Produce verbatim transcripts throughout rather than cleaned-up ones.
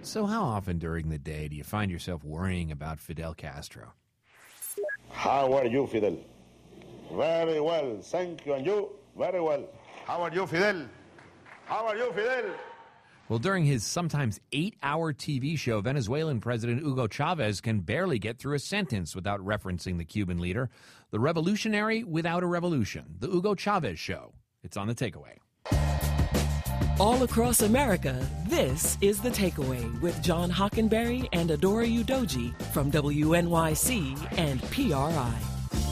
So how often during the day do you find yourself worrying about Fidel Castro? How are you, Fidel? Very well, thank you. And you? Very well. How are you, Fidel? How are you, Fidel? Well, during his sometimes eight-hour T V show, Venezuelan President Hugo Chavez can barely get through a sentence without referencing the Cuban leader. The revolutionary without a revolution. The Hugo Chavez Show. It's on The Takeaway. All across America, this is The Takeaway with John Hockenberry and Adora Udoji from W N Y C and P R I.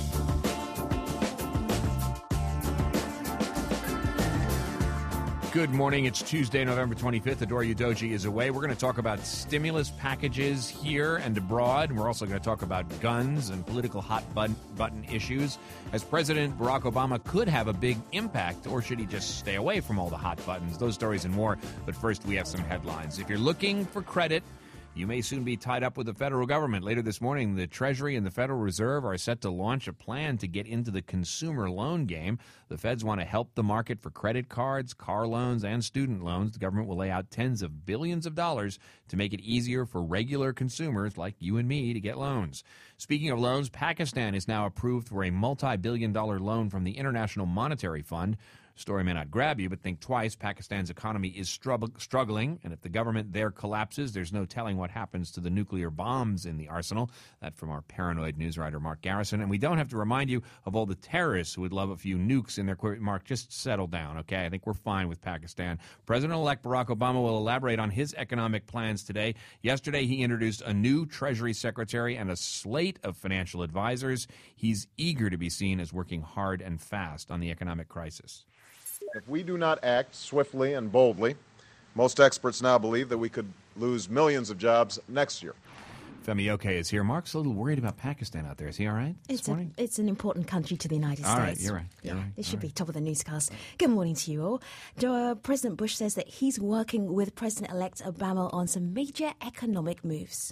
Good morning. It's Tuesday, November twenty-fifth. Adora Udoji is away. We're going to talk about stimulus packages here and abroad. And we're also going to talk about guns and political hot button, button issues, as President Barack Obama could have a big impact, or should he just stay away from all the hot buttons? Those stories and more. But first, we have some headlines. If you're looking for credit, you may soon be tied up with the federal government. Later this morning, the Treasury and the Federal Reserve are set to launch a plan to get into the consumer loan game. The feds want to help the market for credit cards, car loans, and student loans. The government will lay out tens of billions of dollars to make it easier for regular consumers like you and me to get loans. Speaking of loans, Pakistan is now approved for a multi-billion dollar loan from the International Monetary Fund. Story may not grab you, but think twice. Pakistan's economy is strugg- struggling, and if the government there collapses, there's no telling what happens to the nuclear bombs in the arsenal. That from our paranoid news writer, Mark Garrison. And we don't have to remind you of all the terrorists who would love a few nukes in their equipment. Mark, just settle down, okay? I think we're fine with Pakistan. President-elect Barack Obama will elaborate on his economic plans today. Yesterday, he introduced a new Treasury Secretary and a slate of financial advisors. He's eager to be seen as working hard and fast on the economic crisis. If we do not act swiftly and boldly, most experts now believe that we could lose millions of jobs next year. Femi Oke is here. Mark's a little worried about Pakistan out there. Is he all right this it's morning? A, it's an important country to the United all States. All right, you're right. Yeah, you're right. it should all be right. top of the newscast. Good morning to you all. Uh, President Bush says that he's working with President-elect Obama on some major economic moves.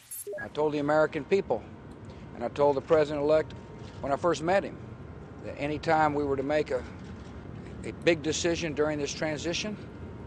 I told the American people, and I told the President-elect when I first met him, that any time we were to make a a big decision during this transition,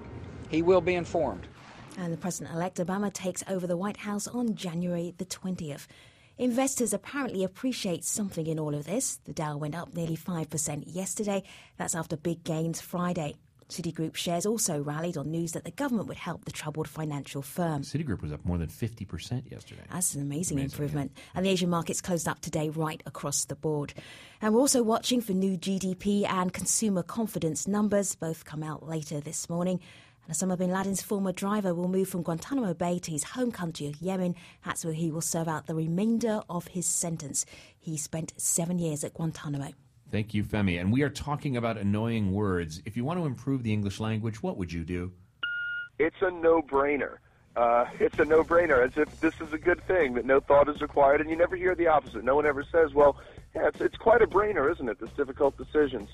he will be informed. And the President-elect Obama takes over the White House on January the twentieth. Investors apparently appreciate something in all of this. The Dow went up nearly five percent yesterday. That's after big gains Friday. Citigroup shares also rallied on news that the government would help the troubled financial firm. Citigroup was up more than fifty percent yesterday. That's an amazing, amazing improvement. Yeah. And the Asian markets closed up today right across the board. And we're also watching for new G D P and consumer confidence numbers. Both come out later this morning. And Osama bin Laden's former driver will move from Guantanamo Bay to his home country of Yemen. That's where he will serve out the remainder of his sentence. He spent seven years at Guantanamo. Thank you, Femi. And we are talking about annoying words. If you want to improve the English language, what would you do? It's a no-brainer. Uh, it's a no-brainer, as if this is a good thing, that no thought is required, and you never hear the opposite. No one ever says, well, yeah, it's, it's quite a brainer, isn't it, this difficult decisions.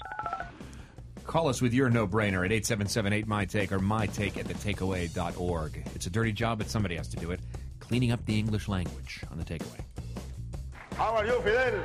Call us with your no-brainer at eight seven seven eight, M Y Take or my take at the takeaway dot org. It's a dirty job, but somebody has to do it. Cleaning up the English language on The Takeaway. How are you, Fidel?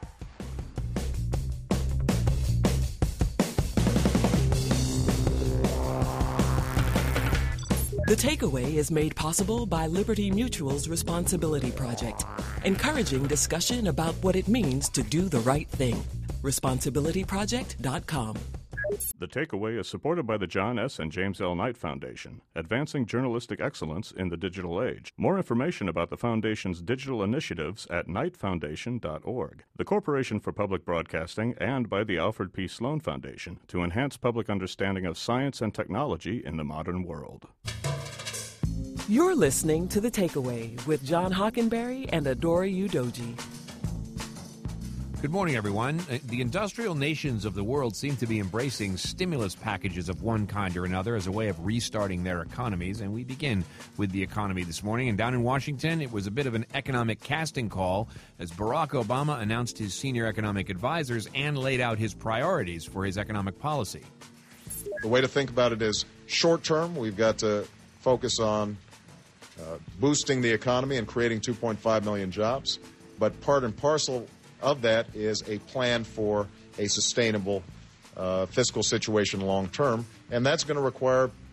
The Takeaway is made possible by Liberty Mutual's Responsibility Project, encouraging discussion about what it means to do the right thing. responsibility project dot com. The Takeaway is supported by the John S. and James L. Knight Foundation, advancing journalistic excellence in the digital age. More information about the Foundation's digital initiatives at knight foundation dot org. The Corporation for Public Broadcasting, and by the Alfred P. Sloan Foundation to enhance public understanding of science and technology in the modern world. You're listening to The Takeaway with John Hockenberry and Adora Udoji. Good morning, everyone. The industrial nations of the world seem to be embracing stimulus packages of one kind or another as a way of restarting their economies, and we begin with the economy this morning. And down in Washington, it was a bit of an economic casting call as Barack Obama announced his senior economic advisors and laid out his priorities for his economic policy. The way to think about it is short term, we've got to focus on uh, boosting the economy and creating two point five million jobs, but part and parcel of that is a plan for a sustainable uh, fiscal situation long term, and that's going to require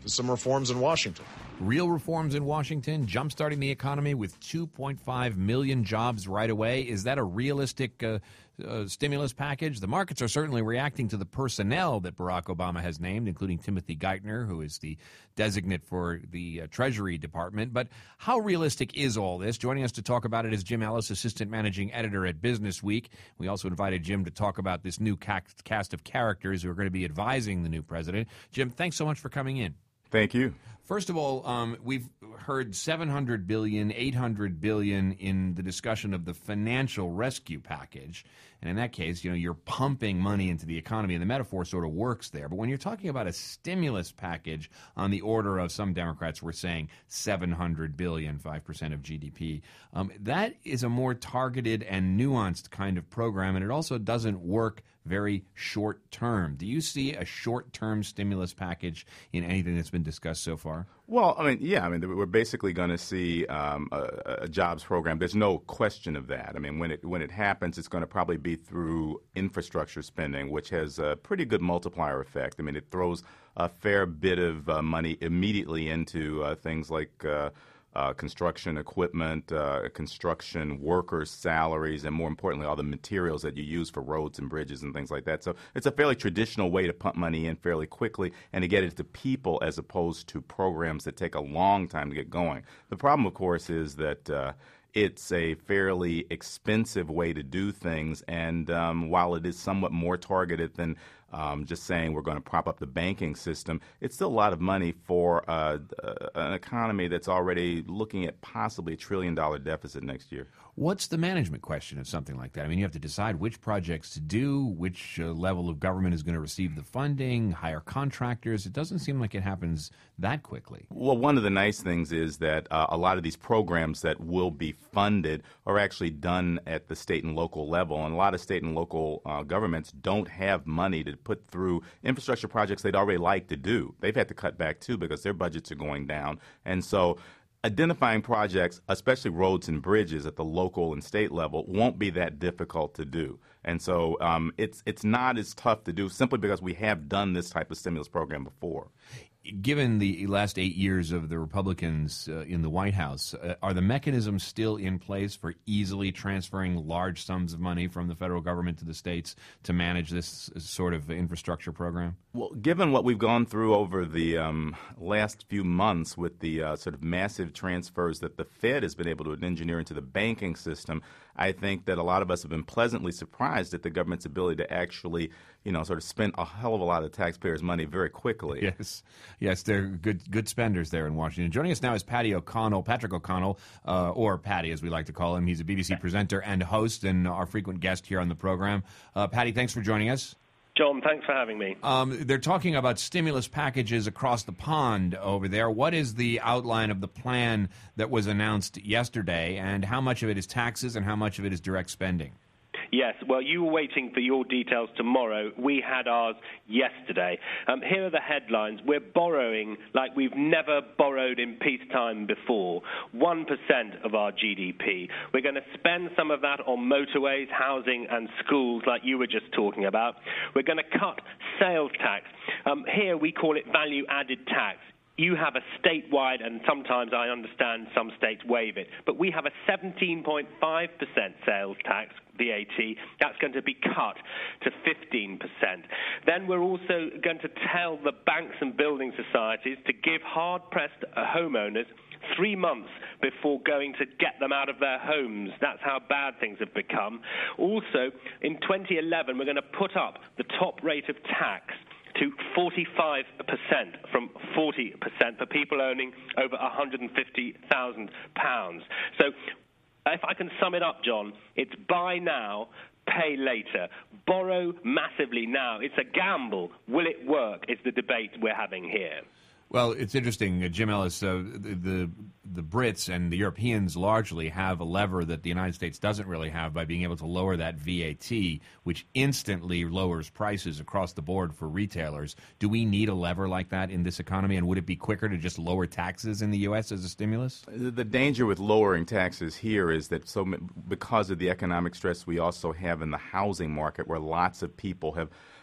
some reforms in Washington. Real reforms in Washington, jumpstarting the economy with two point five million jobs right away. Is that a realistic uh, uh, stimulus package? The markets are certainly reacting to the personnel that Barack Obama has named, including Timothy Geithner, who is the designate for the uh, Treasury Department. But how realistic is all this? Joining us to talk about it is Jim Ellis, assistant managing editor at Business Week. We also invited Jim to talk about this new cast of characters who are going to be advising the new president. Jim, thanks so much for coming in. Thank you. First of all, um, we've heard seven hundred billion dollars, eight hundred billion dollars in the discussion of the financial rescue package. And in that case, you know, you're pumping money into the economy, and the metaphor sort of works there. But when you're talking about a stimulus package on the order of, some Democrats were saying seven hundred billion dollars, five percent of G D P, um, that is a more targeted and nuanced kind of program, and it also doesn't work very short term. Do you see a short-term stimulus package in anything that's been discussed so far? Well, I mean, yeah, I mean, we're basically going to see um, a, a jobs program. There's no question of that. I mean, when it when it happens, it's going to probably be through infrastructure spending, which has a pretty good multiplier effect. I mean, it throws a fair bit of uh, money immediately into uh, things like uh, Uh, construction equipment, uh, construction workers' salaries, and more importantly, all the materials that you use for roads and bridges and things like that. So it's a fairly traditional way to pump money in fairly quickly and to get it to people as opposed to programs that take a long time to get going. The problem, of course, is that uh, it's a fairly expensive way to do things, and um, while it is somewhat more targeted than Um, just saying we're going to prop up the banking system, it's still a lot of money for uh, uh, an economy that's already looking at possibly a trillion dollar deficit next year. What's the management question of something like that? I mean, you have to decide which projects to do, which uh, level of government is going to receive the funding, hire contractors. It doesn't seem like it happens that quickly. Well, one of the nice things is that uh, a lot of these programs that will be funded are actually done at the state and local level, and a lot of state and local uh, governments don't have money to put through infrastructure projects they'd already like to do. They've had to cut back, too, because their budgets are going down. And so identifying projects, especially roads and bridges at the local and state level, won't be that difficult to do. And so um, it's it's not as tough to do simply because we have done this type of stimulus program before. Given the last eight years of the Republicans uh, in the White House, uh, are the mechanisms still in place for easily transferring large sums of money from the federal government to the states to manage this sort of infrastructure program? Well, given what we've gone through over the um, last few months with the uh, sort of massive transfers that the Fed has been able to engineer into the banking system, I think that a lot of us have been pleasantly surprised at the government's ability to actually, you know, sort of spend a hell of a lot of taxpayers' money very quickly. Yes, yes, they're good good spenders there in Washington. Joining us now is Patty O'Connell, Patrick O'Connell, uh, or Patty as we like to call him. He's a B B C presenter and host and our frequent guest here on the program. Uh, Patty, thanks for joining us. John, thanks for having me. Um, they're talking about stimulus packages across the pond over there. What is the outline of the plan that was announced yesterday, and how much of it is taxes and how much of it is direct spending? Yes, well, you were waiting for your details tomorrow. We had ours yesterday. Um, here are the headlines. We're borrowing like we've never borrowed in peacetime before, one percent of our G D P. We're going to spend some of that on motorways, housing, and schools like you were just talking about. We're going to cut sales tax. Um, here we call it value-added tax. You have a statewide, and sometimes I understand some states waive it, but we have a seventeen point five percent sales tax, V A T. That's going to be cut to fifteen percent. Then we're also going to tell the banks and building societies to give hard-pressed homeowners three months before going to get them out of their homes. That's how bad things have become. Also, in twenty eleven, we're going to put up the top rate of tax to forty-five percent from forty percent for people earning over one hundred fifty thousand pounds. So if I can sum it up, John, it's buy now, pay later. Borrow massively now. It's a gamble. Will it work? It's the debate we're having here. Well, it's interesting, uh, Jim Ellis, uh, the, the the Brits and the Europeans largely have a lever that the United States doesn't really have by being able to lower that V A T, which instantly lowers prices across the board for retailers. Do we need a lever like that in this economy, and would it be quicker to just lower taxes in the U S as a stimulus? The danger with lowering taxes here is that so because of the economic stress we also have in the housing market, where lots of people have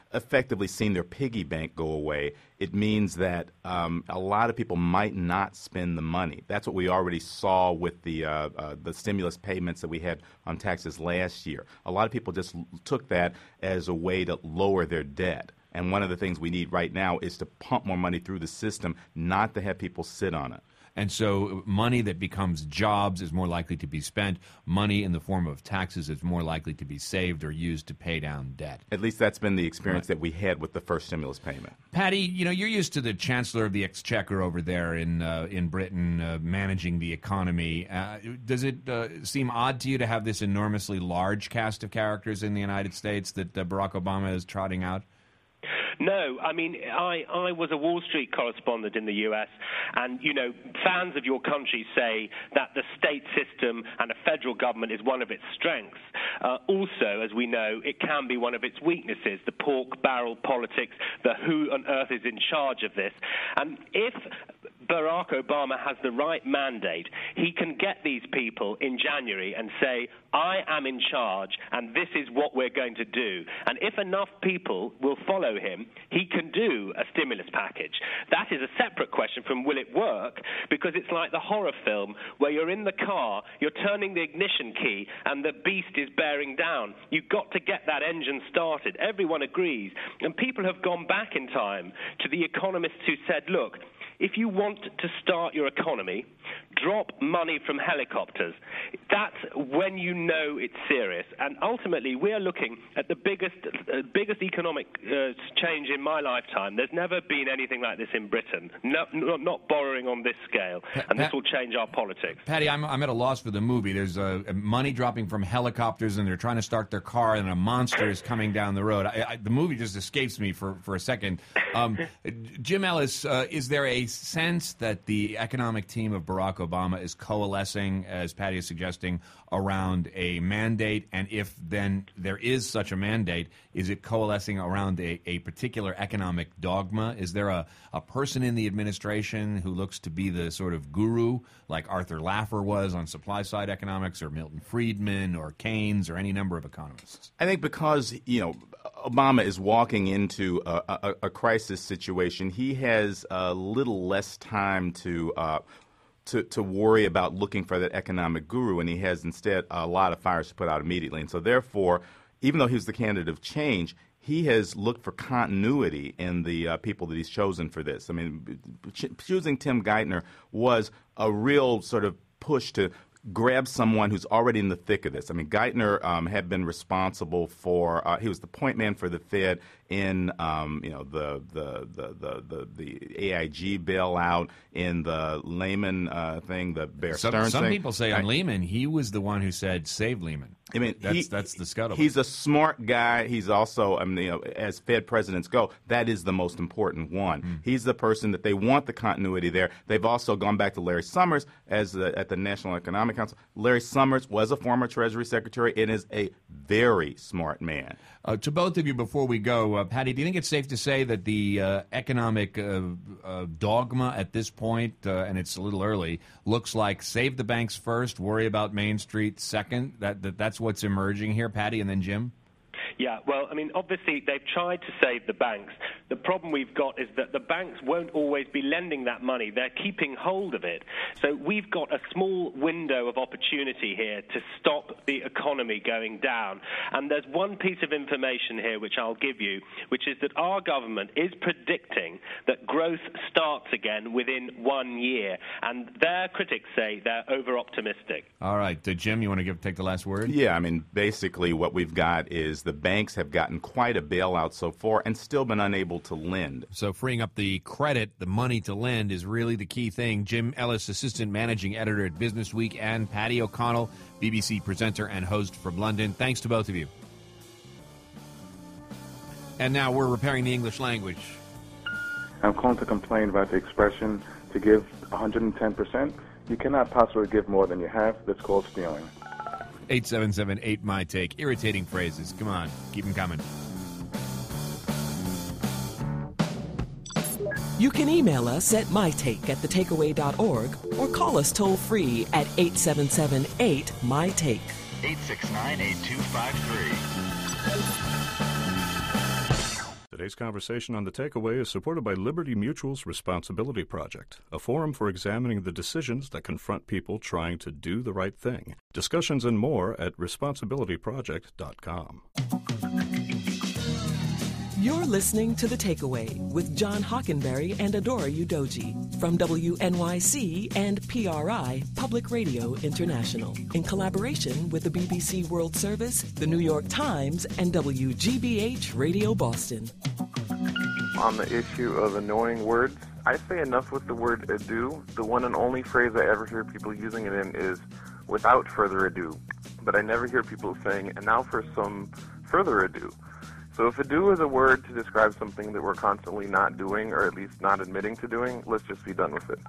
effectively seen their piggy bank go away, it means that um, a lot of people might not spend the money. That's what we already saw with the uh, uh, the stimulus payments that we had on taxes last year. A lot of people just l- took that as a way to lower their debt. And one of the things we need right now is to pump more money through the system, not to have people sit on it. And so money that becomes jobs is more likely to be spent. Money in the form of taxes is more likely to be saved or used to pay down debt. At least that's been the experience right. that we had with the first stimulus payment. Patty, you know, you're used to the Chancellor of the Exchequer over there in uh, in Britain uh, managing the economy. Uh, does it uh, seem odd to you to have this enormously large cast of characters in the United States that uh, Barack Obama is trotting out? No, I mean, I, I was a Wall Street correspondent in the U S, and, you know, fans of your country say that the state system and a federal government is one of its strengths. Uh, also, as we know, it can be one of its weaknesses, the pork barrel politics, the who on earth is in charge of this. And if Barack Obama has the right mandate, he can get these people in January and say, I am in charge, and this is what we're going to do. And if enough people will follow him, he can do a stimulus package. That is a separate question from will it work, because it's like the horror film where you're in the car, you're turning the ignition key, and the beast is bearing down. You've got to get that engine started. Everyone agrees. And people have gone back in time to the economists who said, look, if you want to start your economy, drop money from helicopters. That's when you know it's serious. And ultimately, we are looking at the biggest uh, biggest economic uh, change in my lifetime. There's never been anything like this in Britain, no, no, not borrowing on this scale. And this will change our politics. Patty, I'm, I'm at a loss for the movie. There's uh, money dropping from helicopters, and they're trying to start their car, and a monster is coming down the road. I, I, the movie just escapes me for, for a second. Um, Jim Ellis, uh, is there a sense that the economic team of Barack Obama is coalescing, as Patty is suggesting, around a mandate? And if then there is such a mandate, is it coalescing around a, a particular economic dogma? Is there a, a person in the administration who looks to be the sort of guru, like Arthur Laffer was on supply-side economics, or Milton Friedman, or Keynes, or any number of economists? I think because, you know, Obama is walking into a, a, a crisis situation, he has a little less time to uh, to to worry about looking for that economic guru, and he has instead a lot of fires to put out immediately. And so therefore, even though he was the candidate of change, he has looked for continuity in the uh, people that he's chosen for this. I mean, ch- choosing Tim Geithner was a real sort of push to grab someone who's already in the thick of this. I mean, Geithner um, had been responsible for uh, – he was the point man for the Fed in, um, you know, the the, the the the the A I G bailout, in the Lehman uh, thing, the Bear some, Stearns some thing. Some people say on I, Lehman, he was the one who said, save Lehman. I mean, that's, he, that's the scuttlebutt. He's a smart guy. He's also, I mean, you know, as Fed presidents go, that is the most important one. Mm. He's the person that they want the continuity there. They've also gone back to Larry Summers as the, at the National Economic Council. Larry Summers was a former Treasury Secretary and is a very smart man. Uh, to both of you, before we go, uh, Patty, do you think it's safe to say that the uh, economic uh, uh, dogma at this point, uh, and it's a little early, looks like save the banks first, worry about Main Street second? That, that that's what's emerging here, Patty, and then Jim? Yeah, well, I mean, obviously they've tried to save the banks. The problem we've got is that the banks won't always be lending that money. They're keeping hold of it. So we've got a small window of opportunity here to stop the economy going down. And there's one piece of information here which I'll give you, which is that our government is predicting that growth starts again within one year. And their critics say they're over-optimistic. All right. Uh, Jim, you want to give take the last word? Yeah, I mean, basically what we've got is the banks have gotten quite a bailout so far and still been unable to lend. So freeing up the credit, the money to lend, is really the key thing. Jim Ellis, Assistant Managing Editor at Business Week, and Patty O'Connell, B B C presenter and host from London. Thanks to both of you. And now we're repairing the English language. I'm calling to complain about the expression to give one hundred ten percent. You cannot possibly give more than you have. That's called stealing. eight seven seven eight my take. Irritating phrases. Come on. Keep them coming. You can email us at mytake at the takeaway dot org or call us toll-free at eight seven seven eight my take. eight six nine, eight two five three. Today's conversation on The Takeaway is supported by Liberty Mutual's Responsibility Project, a forum for examining the decisions that confront people trying to do the right thing. Discussions and more at responsibility project dot com. You're listening to The Takeaway with John Hockenberry and Adora Udoji from W N Y C and P R I Public Radio International in collaboration with the B B C World Service, the New York Times, and W G B H Radio Boston. On the issue of annoying words, I say enough with the word ado. The one and only phrase I ever hear people using it in is without further ado. But I never hear people saying, and now for some further ado. So if ado is a word to describe something that we're constantly not doing, or at least not admitting to doing, let's just be done with it.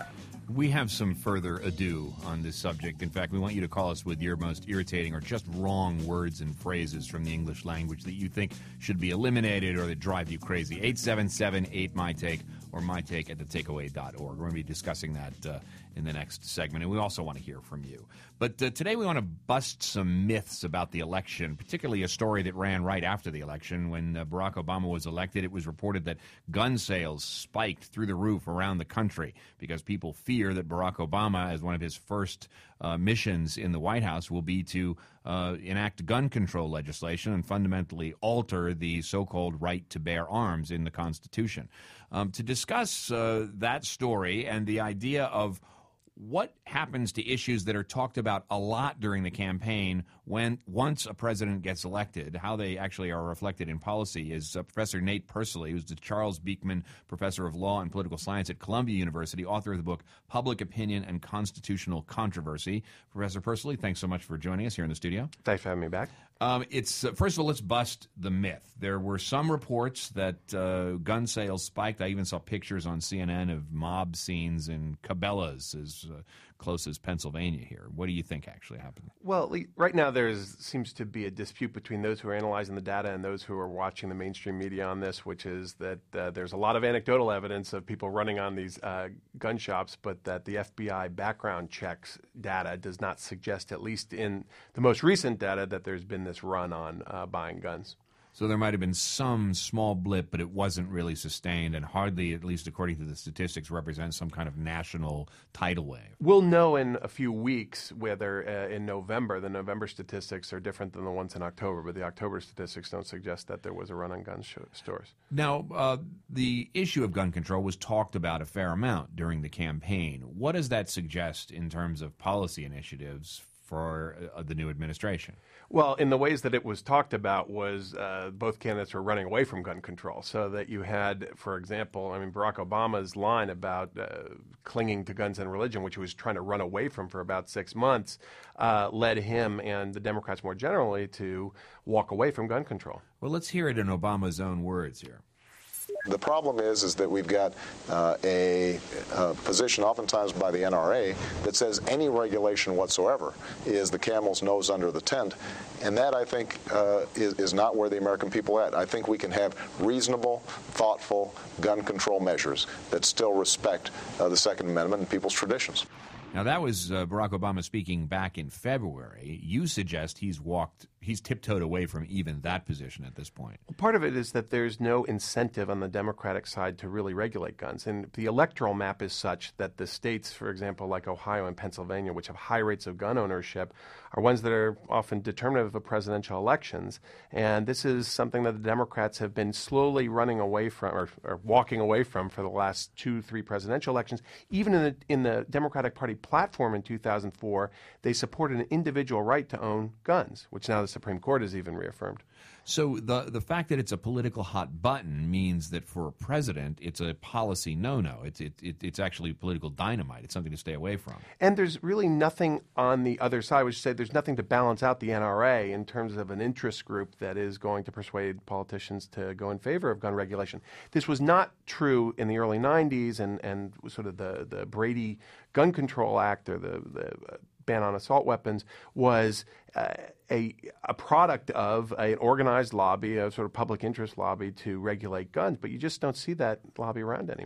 We have some further ado on this subject. In fact, we want you to call us with your most irritating or just wrong words and phrases from the English language that you think should be eliminated or that drive you crazy. eight seven seven eight my take or my take at the takeaway dot org. We're going to be discussing that uh, in the next segment, and we also want to hear from you. But uh, today we want to bust some myths about the election, particularly a story that ran right after the election. When uh, Barack Obama was elected, it was reported that gun sales spiked through the roof around the country because people fear that Barack Obama, as one of his first uh, missions in the White House, will be to uh, enact gun control legislation and fundamentally alter the so-called right to bear arms in the Constitution. Um, to discuss uh, that story and the idea of what happens to issues that are talked about a lot during the campaign when once a president gets elected, how they actually are reflected in policy, is uh, Professor Nate Persily, who's the Charles Beekman Professor of Law and Political Science at Columbia University, author of the book Public Opinion and Constitutional Controversy. Professor Persily, thanks so much for joining us here in the studio. Thanks for having me back. Um, it's uh, first of all, let's bust the myth. There were some reports that uh, gun sales spiked. I even saw pictures on C N N of mob scenes in Cabela's, as uh, close as Pennsylvania here. What do you think actually happened? Well, right now there seems to be a dispute between those who are analyzing the data and those who are watching the mainstream media on this, which is that uh, there's a lot of anecdotal evidence of people running on these uh, gun shops, but that the F B I background checks data does not suggest, at least in the most recent data, that there's been this run on uh, buying guns. So there might have been some small blip, but it wasn't really sustained and hardly, at least according to the statistics, represents some kind of national tidal wave. We'll know in a few weeks whether uh, in November, the November statistics are different than the ones in October, but the October statistics don't suggest that there was a run on gun sh- stores. Now, uh, the issue of gun control was talked about a fair amount during the campaign. What does that suggest in terms of policy initiatives for uh, the new administration? Well, in the ways that it was talked about was uh, both candidates were running away from gun control. So that you had, for example, I mean, Barack Obama's line about uh, clinging to guns and religion, which he was trying to run away from for about six months, uh, led him and the Democrats more generally to walk away from gun control. Well, let's hear it in Obama's own words here. The problem is, is that we've got uh, a, a position oftentimes by the N R A that says any regulation whatsoever is the camel's nose under the tent, and that, I think, uh, is, is not where the American people are at. I think we can have reasonable, thoughtful gun control measures that still respect uh, the Second Amendment and people's traditions. Now, that was uh, Barack Obama speaking back in February. You suggest he's walked, he's tiptoed away from even that position at this point. Well, part of it is that there's no incentive on the Democratic side to really regulate guns. And the electoral map is such that the states, for example, like Ohio and Pennsylvania, which have high rates of gun ownership, are ones that are often determinative of presidential elections. And this is something that the Democrats have been slowly running away from, or, or walking away from, for the last two, three presidential elections. Even in the, in the Democratic Party platform in two thousand four, they supported an individual right to own guns, which now the Supreme Court has even reaffirmed. So the the fact that it's a political hot button means that for a president, it's a policy no-no. It's it, it, it's actually political dynamite. It's something to stay away from. And there's really nothing on the other side. I would say there's nothing to balance out the N R A in terms of an interest group that is going to persuade politicians to go in favor of gun regulation. This was not true in the early nineties and, and sort of the, the Brady Gun Control Act, or the, the ban on assault weapons, was uh, a, a product of an organized lobby, a sort of public interest lobby to regulate guns. But you just don't see that lobby around anymore.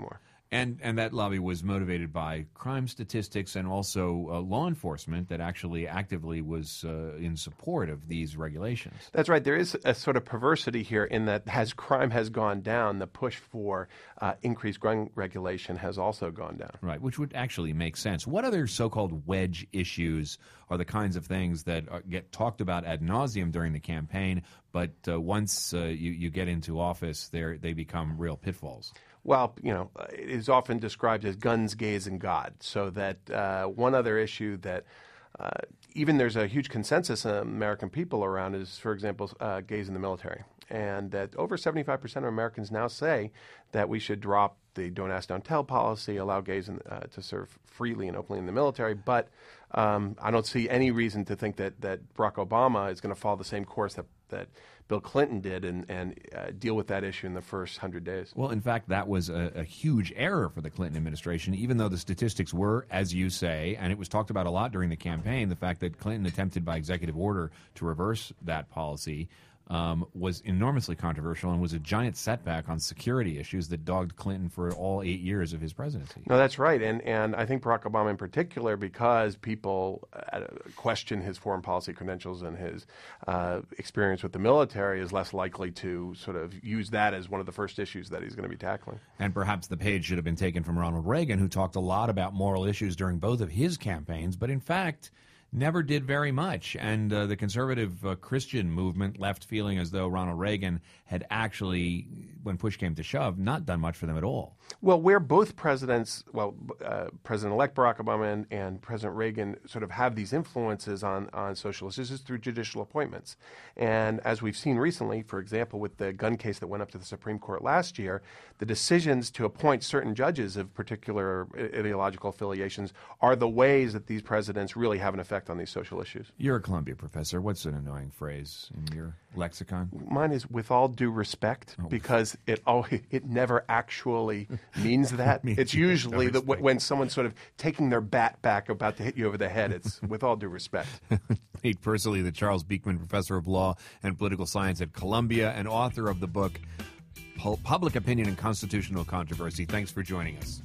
And and that lobby was motivated by crime statistics and also uh, law enforcement that actually actively was uh, in support of these regulations. That's right. There is a sort of perversity here in that as crime has gone down, the push for uh, increased gun regulation has also gone down. Right, which would actually make sense. What other so-called wedge issues are the kinds of things that are, get talked about ad nauseum during the campaign, but uh, once uh, you, you get into office, they become real pitfalls? Well, you know, it is often described as guns, gays, and God. So that uh, one other issue that uh, even there's a huge consensus of American people around is, for example, uh, gays in the military. And that over seventy-five percent of Americans now say that we should drop the don't ask, don't tell policy, allow gays in, uh, to serve freely and openly in the military. But um, I don't see any reason to think that, that Barack Obama is going to follow the same course that, that Bill Clinton did and, and uh, deal with that issue in the first hundred days. Well, in fact, that was a, a huge error for the Clinton administration, even though the statistics were, as you say, and it was talked about a lot during the campaign, the fact that Clinton attempted by executive order to reverse that policy um, was enormously controversial and was a giant setback on security issues that dogged Clinton for all eight years of his presidency. No, that's right. And and I think Barack Obama in particular, because people uh, question his foreign policy credentials and his uh, experience with the military, is less likely to sort of use that as one of the first issues that he's going to be tackling. And perhaps the page should have been taken from Ronald Reagan, who talked a lot about moral issues during both of his campaigns, but in fact never did very much. And uh, the conservative uh, Christian movement left feeling as though Ronald Reagan had actually, when push came to shove, not done much for them at all. Well, where both presidents, well, uh, President-elect Barack Obama and, and President Reagan sort of have these influences on, on social issues is through judicial appointments. And as we've seen recently, for example, with the gun case that went up to the Supreme Court last year, the decisions to appoint certain judges of particular ideological affiliations are the ways that these presidents really have an effect on these social issues. You're a Columbia professor. What's an annoying phrase in your lexicon? Mine is "with all due respect," oh. because it always, it never actually means that. means it's usually that w- when someone's sort of taking their bat back about to hit you over the head, it's "with all due respect." Nate Persily, the Charles Beekman Professor of Law and Political Science at Columbia and author of the book Public Opinion and Constitutional Controversy. Thanks for joining us.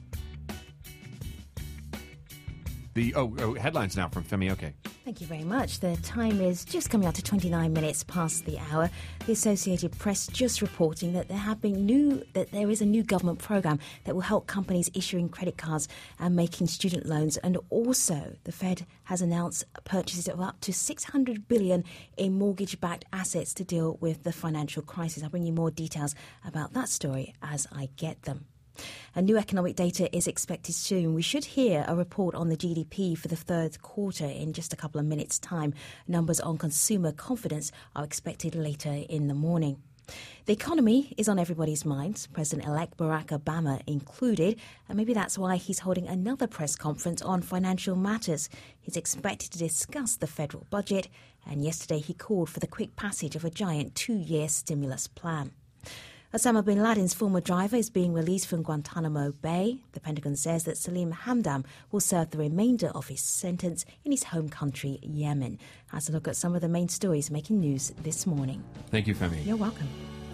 The oh, oh, headlines now from Femi Oke. Thank you very much. The time is just coming up to twenty-nine minutes past the hour. The Associated Press just reporting that there have been new that there is a new government program that will help companies issuing credit cards and making student loans, and also the Fed has announced purchases of up to six hundred billion dollars in mortgage-backed assets to deal with the financial crisis. I'll bring you more details about that story as I get them. And new economic data is expected soon. We should hear a report on the G D P for the third quarter in just a couple of minutes' time. Numbers on consumer confidence are expected later in the morning. The economy is on everybody's minds, President-elect Barack Obama included, and maybe that's why he's holding another press conference on financial matters. He's expected to discuss the federal budget, and yesterday he called for the quick passage of a giant two-year stimulus plan. Osama bin Laden's former driver is being released from Guantanamo Bay. The Pentagon says that Salim Hamdan will serve the remainder of his sentence in his home country, Yemen. Has a look at some of the main stories making news this morning. Thank you, Femi. You're welcome.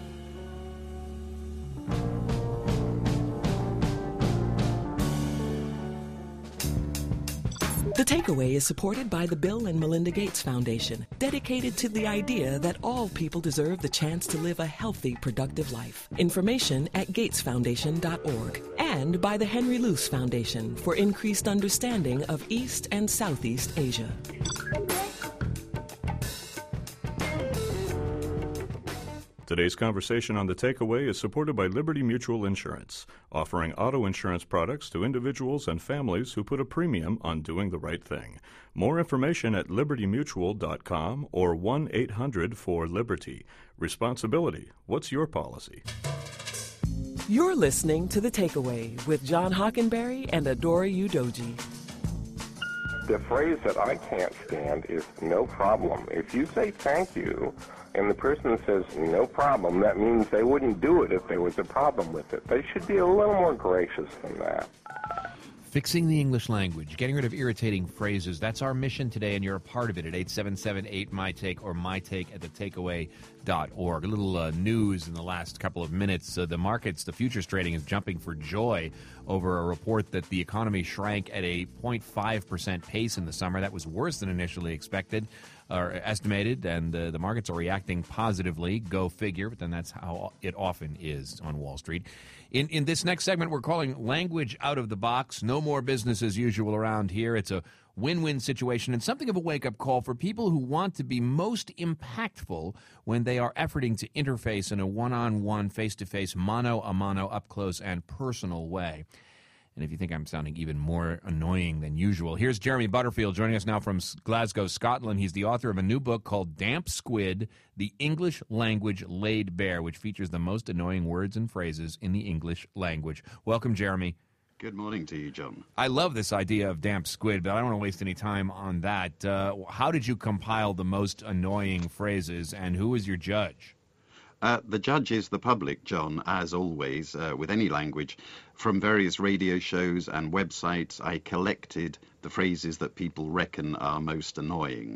The Takeaway is supported by the Bill and Melinda Gates Foundation, dedicated to the idea that all people deserve the chance to live a healthy, productive life. Information at gates foundation dot org. And by the Henry Luce Foundation for increased understanding of East and Southeast Asia. Today's conversation on The Takeaway is supported by Liberty Mutual Insurance, offering auto insurance products to individuals and families who put a premium on doing the right thing. More information at liberty mutual dot com or one eight hundred four liberty. Responsibility. What's your policy? You're listening to The Takeaway with John Hockenberry and Adora Udoji. The phrase that I can't stand is no problem. If you say thank you and the person says no problem, that means they wouldn't do it if there was a problem with it. They should be a little more gracious than that. Fixing the English language, getting rid of irritating phrases. That's our mission today, and you're a part of it at eight seven seven eight my take or my take at the takeaway dot org. A little uh, news in the last couple of minutes. Uh, the markets, the futures trading is jumping for joy over a report that the economy shrank at a zero point five percent pace in the summer. That was worse than initially expected or estimated, and uh, the markets are reacting positively. Go figure, but then that's how it often is on Wall Street. In in this next segment, we're calling language out of the box. No more business as usual around here. It's a win-win situation and something of a wake-up call for people who want to be most impactful when they are efforting to interface in a one-on-one, face-to-face, mano-a-mano, up-close and personal way. And if you think I'm sounding even more annoying than usual, here's Jeremy Butterfield joining us now from Glasgow, Scotland. He's the author of a new book called Damp Squid, The English Language Laid Bare, which features the most annoying words and phrases in the English language. Welcome, Jeremy. Good morning to you, John. I love this idea of damp squid, but I don't want to waste any time on that. Uh, how did you compile the most annoying phrases, and who is your judge? Uh, the judge is the public, John, as always, uh, with any language. From various radio shows and websites, I collected the phrases that people reckon are most annoying.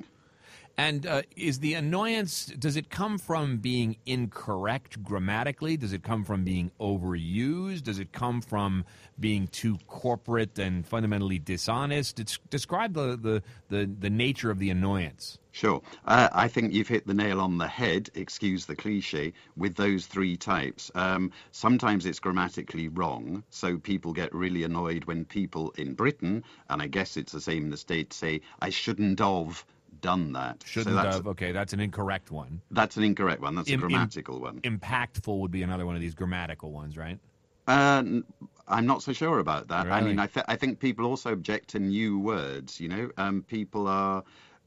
And uh, is the annoyance, does it come from being incorrect grammatically? Does it come from being overused? Does it come from being too corporate and fundamentally dishonest? It's, describe the, the, the, the nature of the annoyance. Sure. Uh, I think you've hit the nail on the head, excuse the cliche, with those three types. Um, sometimes it's grammatically wrong, so people get really annoyed when people in Britain, and I guess it's the same in the States, say, I shouldn't have done that. Shouldn't so that's, have. Okay, that's an incorrect one. That's an incorrect one. That's Im- a grammatical im- one. Impactful would be another one of these grammatical ones, right? Uh, I'm not so sure about that. Really? I mean, I, th- I think people also object to new words, you know. Um, people are...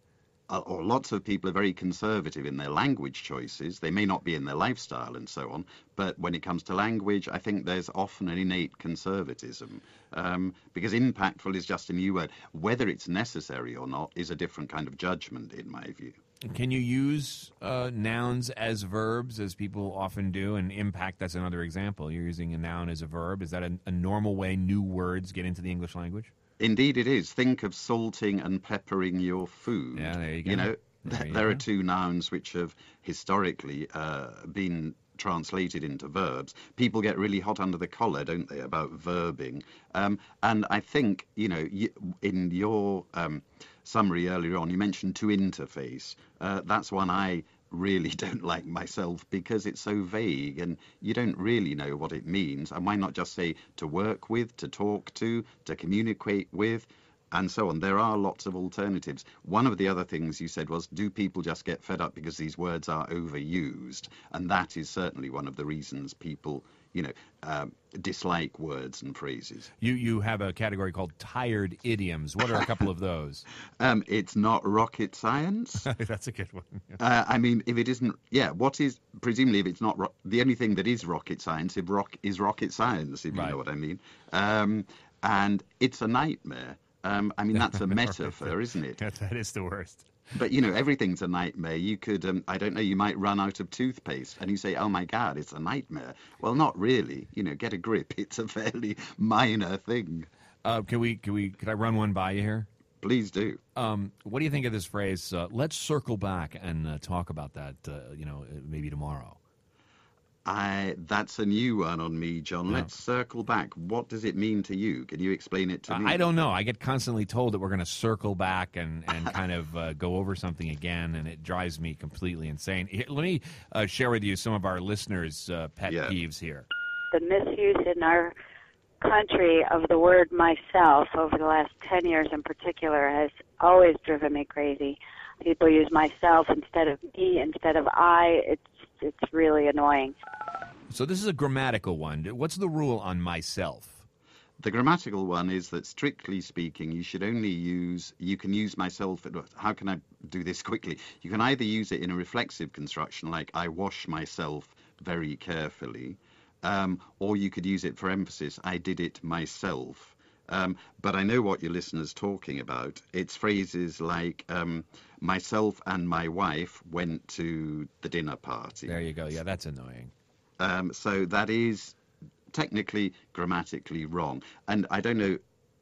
or lots of people are very conservative in their language choices. They may not be in their lifestyle and so on, but when it comes to language, I think there's often an innate conservatism, um, because impactful is just a new word. Whether it's necessary or not is a different kind of judgment, in my view. Can you use uh, nouns as verbs, as people often do? And impact, that's another example. You're using a noun as a verb. Is that a, a normal way new words get into the English language? Indeed it is. Think of salting and peppering your food. Yeah, there you go. You know, there, you there go. are two nouns which have historically uh, been translated into verbs. People get really hot under the collar, don't they, about verbing. Um, and I think, you know, you, in your um, summary earlier on, you mentioned to interface. Uh, that's one I really don't like myself because it's so vague and you don't really know what it means. And why not just say to work with, to talk to, to communicate with, and so on. There are lots of alternatives. One of the other things you said was, do people just get fed up because these words are overused? And that is certainly one of the reasons people, you know, uh, dislike words and phrases. You you have a category called tired idioms. What are a couple of those? Um, it's not rocket science. That's a good one. Yeah. Uh, I mean, if it isn't, yeah, what is, presumably if it's not, ro- the only thing that is rocket science if rock, is rocket science, if you Right. know what I mean. Um, and it's a nightmare. Um, I mean, that's a metaphor, isn't it? That, that is the worst. But, you know, everything's a nightmare. You could, um, I don't know, you might run out of toothpaste and you say, oh, my God, it's a nightmare. Well, not really. You know, get a grip. It's a fairly minor thing. Uh, can we, can we, could I run one by you here? Please do. Um, what do you think of this phrase, uh, let's circle back and uh, talk about that, uh, you know, maybe tomorrow? I, that's a new one on me, John. Yeah. Let's circle back. What does it mean to you? Can you explain it to Uh, me? I don't know. I get constantly told that we're going to circle back and, and kind of uh, go over something again, and it drives me completely insane. Here, let me uh, share with you some of our listeners' uh, pet Yeah. peeves here. The misuse in our country of the word myself over the last ten years in particular has always driven me crazy. People use myself instead of me, instead of I. It's it's really annoying. So this is a grammatical one. What's the rule on myself? The grammatical one is that, strictly speaking, you should only use, you can use myself, how can I do this quickly? You can either use it in a reflexive construction, like I wash myself very carefully, um, or you could use it for emphasis, I did it myself. Um, but I know what your listener's talking about. It's phrases like, um, myself and my wife went to the dinner party. There you go. Yeah, that's annoying. Um, so that is technically, grammatically wrong. And I don't know,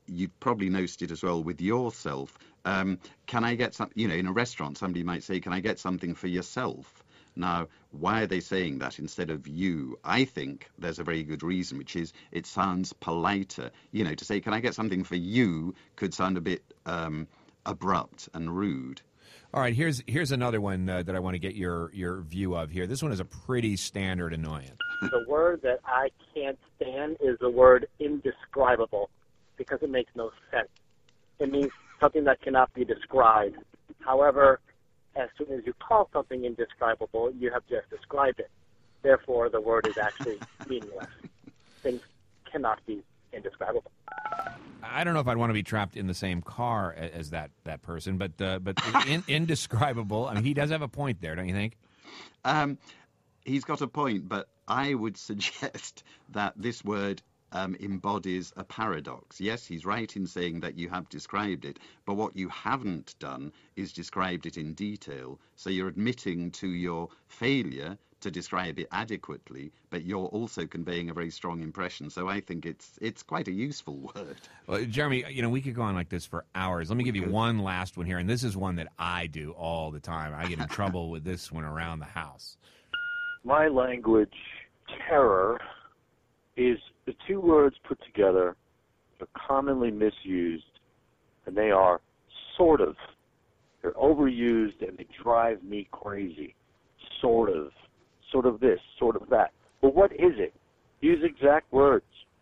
you've probably noticed it as well with yourself. Um, can I get some, you know, in a restaurant, somebody might say, can I get something for yourself? Now, why are they saying that instead of you? I think there's a very good reason, which is it sounds politer. You know, to say, can I get something for you could sound a bit um, abrupt and rude. All right, here's here's another one uh, that I want to get your, your view of here. This one is a pretty standard annoyance. The word that I can't stand is the word indescribable, because it makes no sense. It means something that cannot be described. However, as soon as you call something indescribable, you have just described it. Therefore, the word is actually meaningless. Things cannot be indescribable. I don't know if I'd want to be trapped in the same car as that, that person, but uh, but in, indescribable. I mean, he does have a point there, don't you think? Um, he's got a point, but I would suggest that this word um, embodies a paradox. Yes, he's right in saying that you have described it, but what you haven't done is described it in detail. So you're admitting to your failure to describe it adequately, but you're also conveying a very strong impression. So I think it's it's quite a useful word. Well, Jeremy, you know, we could go on like this for hours. Let me give you one last one here, and this is one that I do all the time. I get in trouble with this one around the house. My language terror is the two words put together are commonly misused, and they are sort of. They're overused, and they drive me crazy. Sort of. Sort of this, sort of that. But what is it? Use exact words.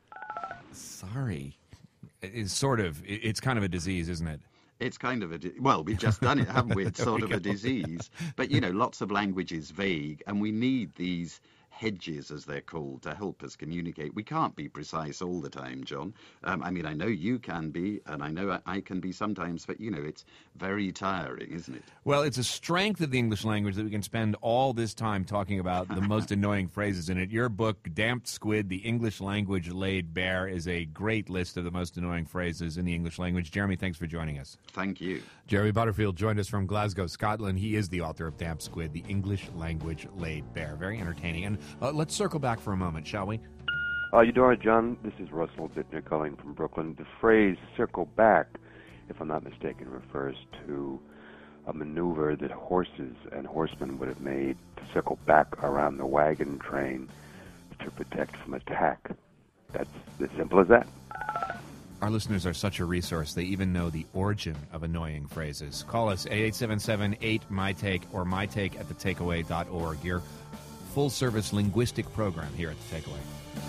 Sorry. It's sort of. It's kind of a disease, isn't it? It's kind of a... Di- well, we've just done it, haven't we? It's sort we of go. a disease. But, you know, lots of language is vague, and we need these hedges, as they're called, to help us communicate. We can't be precise all the time, John. Um, I mean, I know you can be, and I know I can be sometimes, but, you know, it's very tiring, isn't it? Well, it's a strength of the English language that we can spend all this time talking about the most annoying phrases in it. Your book, Damped Squid, The English Language Laid Bare, is a great list of the most annoying phrases in the English language. Jeremy, thanks for joining us. Thank you. Jeremy Butterfield joined us from Glasgow, Scotland. He is the author of Damped Squid, The English Language Laid Bare. Very entertaining. And uh, let's circle back for a moment, shall we? Uh, Eudora, John, this is Russell Bittner calling from Brooklyn. The phrase circle back, if I'm not mistaken, refers to a maneuver that horses and horsemen would have made to circle back around the wagon train to protect from attack. That's as simple as that. Our listeners are such a resource. They even know the origin of annoying phrases. Call us at eight seven seven eight M Y Take or mytake at the takeaway dot org. Your full-service linguistic program here at The Takeaway.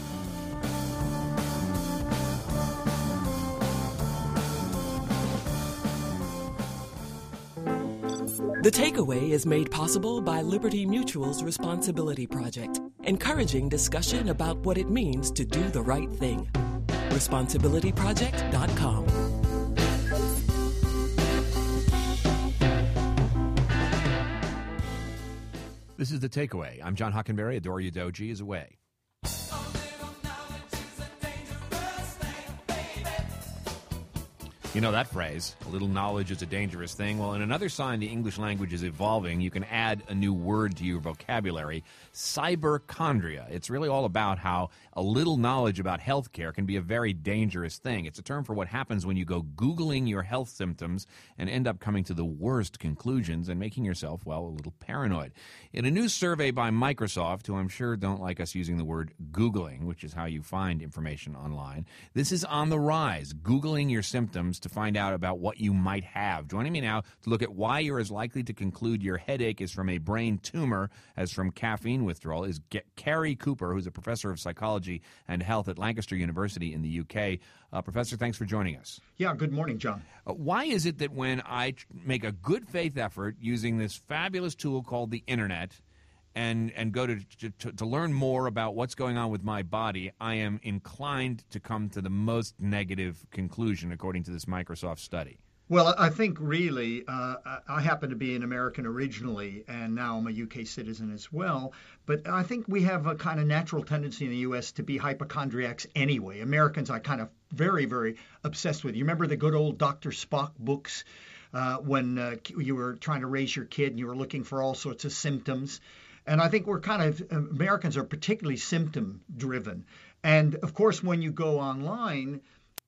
The Takeaway is made possible by Liberty Mutual's Responsibility Project, encouraging discussion about what it means to do the right thing. responsibility project dot com. This is The Takeaway. I'm John Hockenberry. Adore Udoji is away. You know that phrase, a little knowledge is a dangerous thing. Well, in another sign the English language is evolving, you can add a new word to your vocabulary, cyberchondria. It's really all about how a little knowledge about healthcare can be a very dangerous thing. It's a term for what happens when you go Googling your health symptoms and end up coming to the worst conclusions and making yourself, well, a little paranoid. In a new survey by Microsoft, who I'm sure don't like us using the word Googling, which is how you find information online, this is on the rise, Googling your symptoms to find out about what you might have. Joining me now to look at why you're as likely to conclude your headache is from a brain tumor as from caffeine withdrawal is G- Carrie Cooper, who's a professor of psychology and health at Lancaster University in the U K. Uh, professor, thanks for joining us. Yeah, good morning, John. Uh, why is it that when I tr- make a good faith effort using this fabulous tool called the Internet and and go to, to to learn more about what's going on with my body, I am inclined to come to the most negative conclusion, according to this Microsoft study? Well, I think really, uh, I happen to be an American originally, and now I'm a U K citizen as well. But I think we have a kind of natural tendency in the U S to be hypochondriacs anyway. Americans are kind of very, very obsessed with. You remember the good old Doctor Spock books uh, when uh, you were trying to raise your kid and you were looking for all sorts of symptoms. And I think we're kind of, Americans are particularly symptom driven. And of course, when you go online,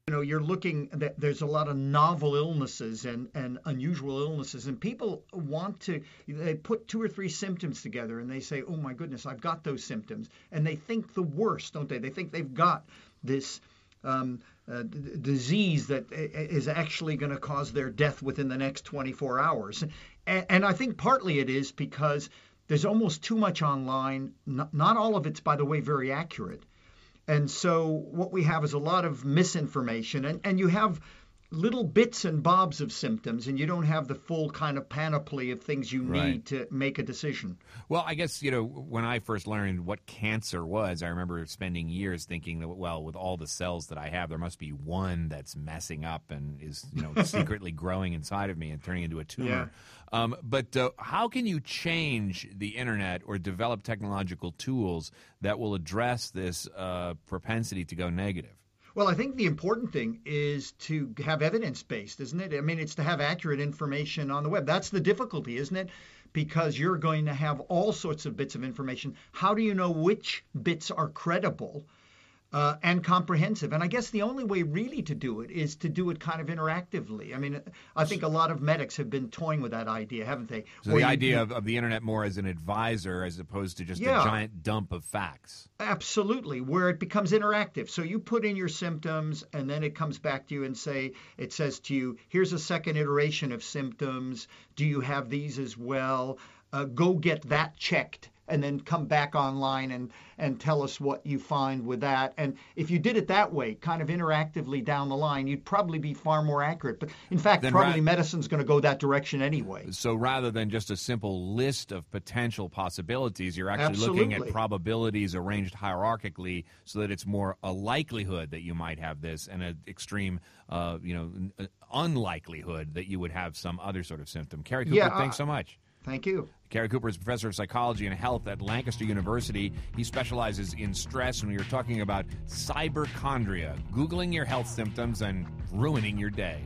You know, you're looking, there's a lot of novel illnesses and, and unusual illnesses, and people want to, they put two or three symptoms together and they say, oh my goodness, I've got those symptoms. And they think the worst, don't they? They think they've got this um, uh, d- disease that is actually going to cause their death within the next twenty-four hours. And, and I think partly it is because there's almost too much online. Not, not all of it's, by the way, very accurate. And so what we have is a lot of misinformation, and, and you have little bits and bobs of symptoms, and you don't have the full kind of panoply of things you Right. need to make a decision. Well, I guess, you know, when I first learned what cancer was, I remember spending years thinking that, well, with all the cells that I have, there must be one that's messing up and is, you know, secretly growing inside of me and turning into a tumor. Yeah. Um, but uh, how can you change the internet or develop technological tools that will address this uh, propensity to go negative? Well, I think the important thing is to have evidence-based, isn't it? I mean, it's to have accurate information on the web. That's the difficulty, isn't it? Because you're going to have all sorts of bits of information. How do you know which bits are credible uh, and comprehensive? And I guess the only way really to do it is to do it kind of interactively. I mean, I think a lot of medics have been toying with that idea, haven't they? So Where the you- idea of, of the internet more as an advisor as opposed to just Yeah. a giant dump of facts. Absolutely, where it becomes interactive. So you put in your symptoms, and then it comes back to you and say, it says to you, here's a second iteration of symptoms. Do you have these as well? Uh, go get that checked, and then come back online and, and tell us what you find with that. And if you did it that way, kind of interactively down the line, you'd probably be far more accurate. But in fact, Then probably ra- medicine's going to go that direction anyway. So rather than just a simple list of potential possibilities, you're actually looking at Absolutely. probabilities arranged hierarchically so that it's more a likelihood that you might have this and an extreme, uh, you know, n- uh, unlikelihood that you would have some other sort of symptom. Kerry Cooper, Yeah, thanks uh, so much. Thank you. Kerry Cooper is professor of psychology and health at Lancaster University. He specializes in stress, and we were talking about cyberchondria, Googling your health symptoms and ruining your day.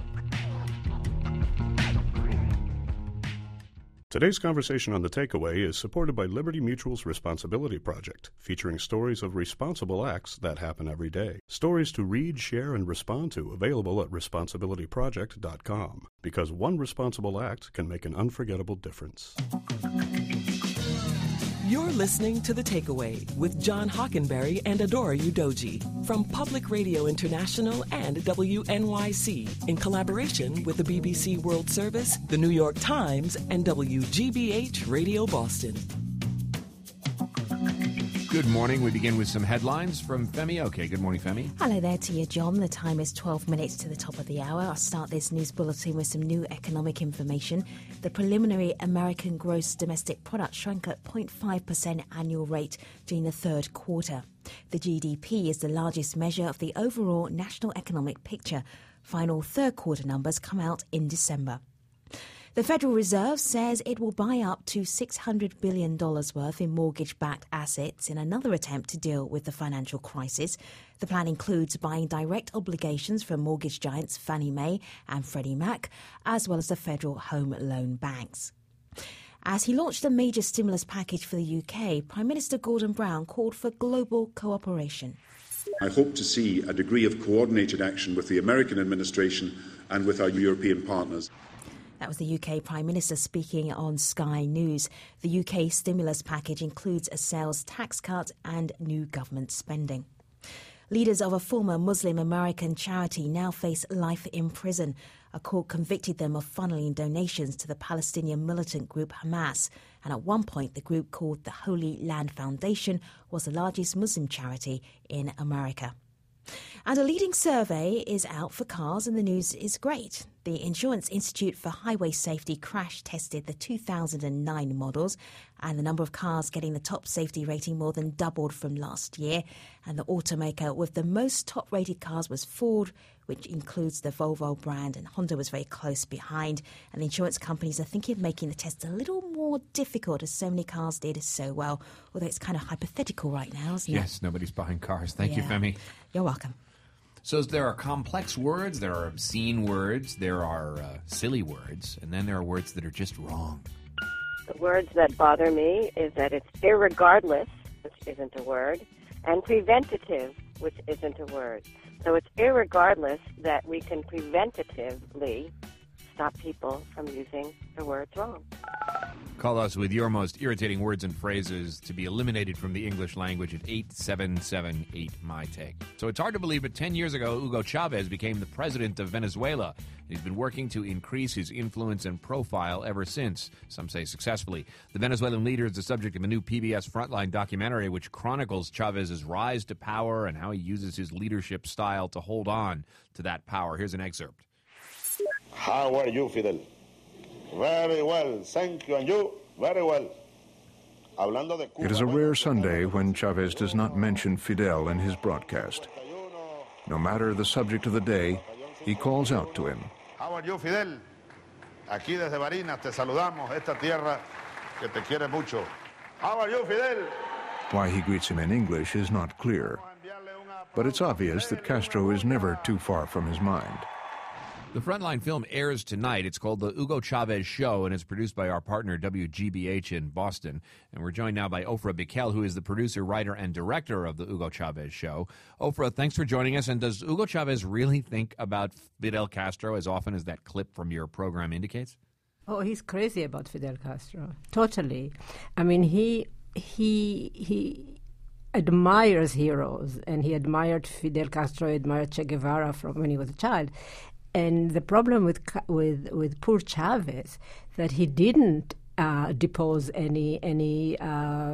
Today's conversation on The Takeaway is supported by Liberty Mutual's Responsibility Project, featuring stories of responsible acts that happen every day. Stories to read, share, and respond to, available at responsibility project dot com. Because one responsible act can make an unforgettable difference. You're listening to The Takeaway with John Hockenberry and Adora Udoji from Public Radio International and W N Y C in collaboration with the B B C World Service, the New York Times, and W G B H Radio Boston. Good morning. We begin with some headlines from Femi. Okay, good morning, Femi. Hello there to you, John. The time is twelve minutes to the top of the hour. I'll start this news bulletin with some new economic information. The preliminary American gross domestic product shrank at zero point five percent annual rate during the third quarter. The G D P is the largest measure of the overall national economic picture. Final third quarter numbers come out in December. The Federal Reserve says it will buy up to six hundred billion dollars worth in mortgage-backed assets in another attempt to deal with the financial crisis. The plan includes buying direct obligations from mortgage giants Fannie Mae and Freddie Mac, as well as the federal home loan banks. As he launched a major stimulus package for the U K, Prime Minister Gordon Brown called for global cooperation. I hope to see a degree of coordinated action with the American administration and with our European partners. That was the U K Prime Minister speaking on Sky News. The U K stimulus package includes a sales tax cut and new government spending. Leaders of a former Muslim American charity now face life in prison. A court convicted them of funneling donations to the Palestinian militant group Hamas. And at one point, the group, called the Holy Land Foundation, was the largest Muslim charity in America. And a leading survey is out for cars, and the news is great. The Insurance Institute for Highway Safety crash tested the two thousand nine models, and the number of cars getting the top safety rating more than doubled from last year. And the automaker with the most top-rated cars was Ford, which includes the Volvo brand, and Honda was very close behind. And the insurance companies are thinking of making the test a little more difficult, as so many cars did so well, although it's kind of hypothetical right now, isn't it? Yes, nobody's buying cars. Thank you, Yeah. Femi. You're welcome. So there are complex words, there are obscene words, there are uh, silly words, and then there are words that are just wrong. The words that bother me is that it's irregardless, which isn't a word, and preventative, which isn't a word. So it's irregardless that we can preventatively stop people from using the words wrong. Call us with your most irritating words and phrases to be eliminated from the English language at eight seven seven eight, M Y T A G. So it's hard to believe, but ten years ago, Hugo Chavez became the president of Venezuela. He's been working to increase his influence and profile ever since, some say successfully. The Venezuelan leader is the subject of a new P B S Frontline documentary which chronicles Chavez's rise to power and how he uses his leadership style to hold on to that power. Here's an excerpt. How are you, Fidel? Very well, thank you, and you? Very well. It is a rare Sunday when Chavez does not mention Fidel in his broadcast. No matter the subject of the day, he calls out to him. How are you, Fidel? Aquí desde Barinas te saludamos, esta tierra que te quiere mucho. How are you, Fidel? Why he greets him in English is not clear, but it's obvious that Castro is never too far from his mind. The Frontline film airs tonight. It's called The Hugo Chavez Show, and it's produced by our partner W G B H in Boston. And we're joined now by Ofra Bikel, who is the producer, writer, and director of The Hugo Chavez Show. Ofra, thanks for joining us. And does Hugo Chavez really think about Fidel Castro as often as that clip from your program indicates? Oh, he's crazy about Fidel Castro. Totally. I mean, he he he admires heroes, and he admired Fidel Castro, admired Che Guevara from when he was a child. And the problem with with with poor Chavez that he didn't uh, depose any any uh,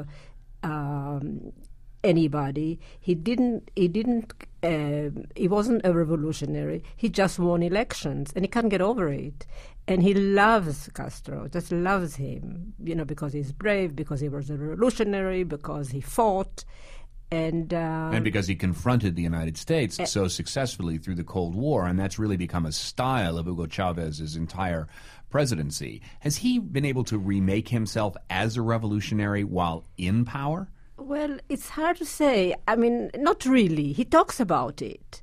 um, anybody. He didn't. He didn't. Uh, he wasn't a revolutionary. He just won elections, and he can't get over it. And he loves Castro. Just loves him. You know, because he's brave, because he was a revolutionary, because he fought. And, uh, and because he confronted the United States uh, so successfully through the Cold War, and that's really become a style of Hugo Chavez's entire presidency. Has he been able to remake himself as a revolutionary while in power? Well, it's hard to say. I mean, not really. He talks about it.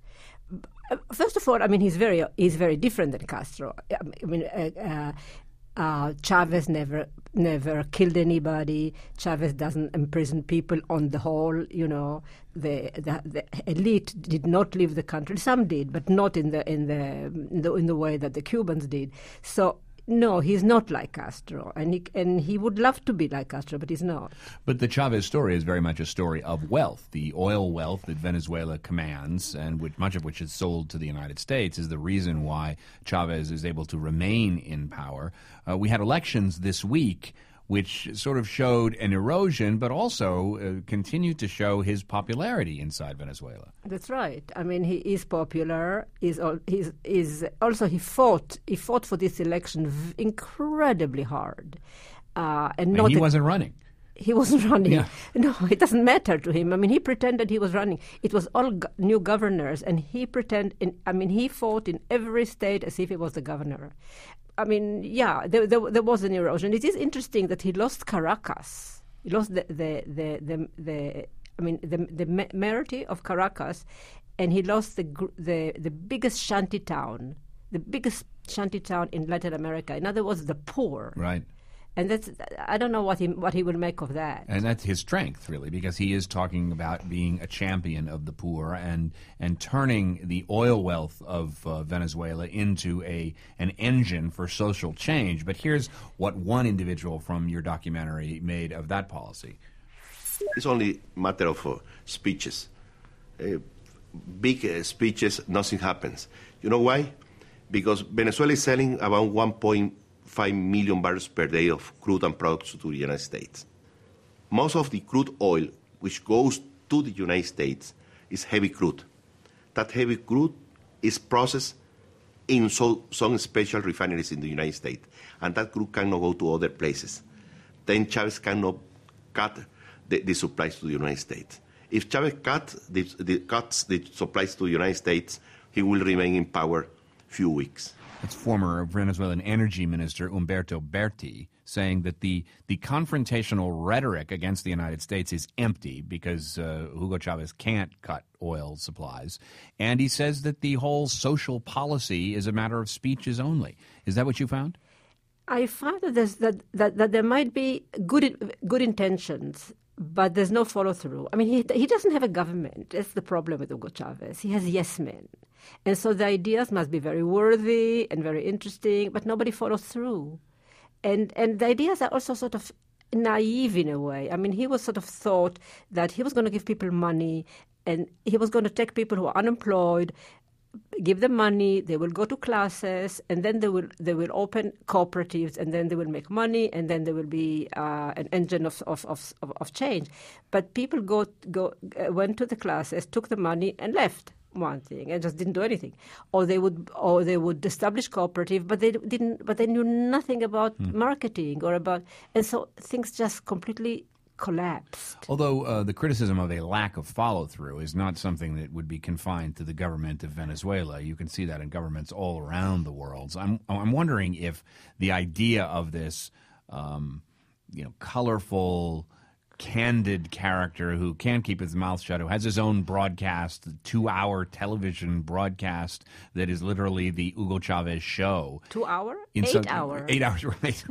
First of all, I mean, he's very he's very different than Castro. I mean, uh, uh, Uh, Chavez never never killed anybody. Chavez doesn't imprison people on the whole. You know, the, the the elite did not leave the country. Some did, but not in the in the in the, in the way that the Cubans did. So no, he's not like Castro, and he and he would love to be like Castro, but he's not. But the Chavez story is very much a story of wealth. The oil wealth that Venezuela commands, and which, much of which is sold to the United States, is the reason why Chavez is able to remain in power. Uh, we had elections this week, which sort of showed an erosion, but also uh, continued to show his popularity inside Venezuela. That's right. I mean, he is popular. He's, he's, he's also he fought. He fought for this election v- incredibly hard, uh, and, and not he wasn't running. He wasn't running. Yeah. No, it doesn't matter to him. I mean, he pretended he was running. It was all go- new governors, and he pretended. In, I mean, he fought in every state as if he was the governor. I mean, yeah, there, there, there was an erosion. It is interesting that he lost Caracas. He lost the the the, the, the I mean the the mayoralty of Caracas, and he lost the the the biggest shanty town, the biggest shanty town in Latin America. In other words, the poor. Right. And that's, I don't know what he what he will make of that. And that's his strength, really, because he is talking about being a champion of the poor and and turning the oil wealth of uh, Venezuela into a an engine for social change. But here's what one individual from your documentary made of that policy. It's only a matter of uh, speeches. Uh, big uh, speeches, nothing happens. You know why? Because Venezuela is selling about one point five million barrels per day of crude and products to the United States. Most of the crude oil which goes to the United States is heavy crude. That heavy crude is processed in so, some special refineries in the United States, and that crude cannot go to other places. Then Chavez cannot cut the, the supplies to the United States. If Chavez cut the, the, cuts the supplies to the United States, he will remain in power few weeks. That's former Venezuelan Energy Minister Humberto Berti saying that the, the confrontational rhetoric against the United States is empty because uh, Hugo Chavez can't cut oil supplies. And he says that the whole social policy is a matter of speeches only. Is that what you found? I found that, that, that, that there might be good good intentions, but there's no follow-through. I mean, he he doesn't have a government. That's the problem with Hugo Chavez. He has yes men. And so the ideas must be very worthy and very interesting, but nobody follows through. And and the ideas are also sort of naive in a way. I mean, he was sort of thought that he was going to give people money and he was going to take people who are unemployed, give them money, they will go to classes, and then they will they will open cooperatives, and then they will make money, and then there will be uh, an engine of, of, of, of change. But people go go uh, went to the classes, took the money, and left. One thing and just didn't do anything, or they would or they would establish cooperative, but they didn't. But they knew nothing about mm. marketing or about, and so things just completely collapsed. Although uh, the criticism of a lack of follow-through is not something that would be confined to the government of Venezuela. You can see that in governments all around the world. So I'm I'm wondering if the idea of this, um, you know, colorful, candid character who can't keep his mouth shut, who has his own broadcast, two-hour television broadcast that is literally the Hugo Chavez show. Two hour? In eight some, hour. Eight hours, right?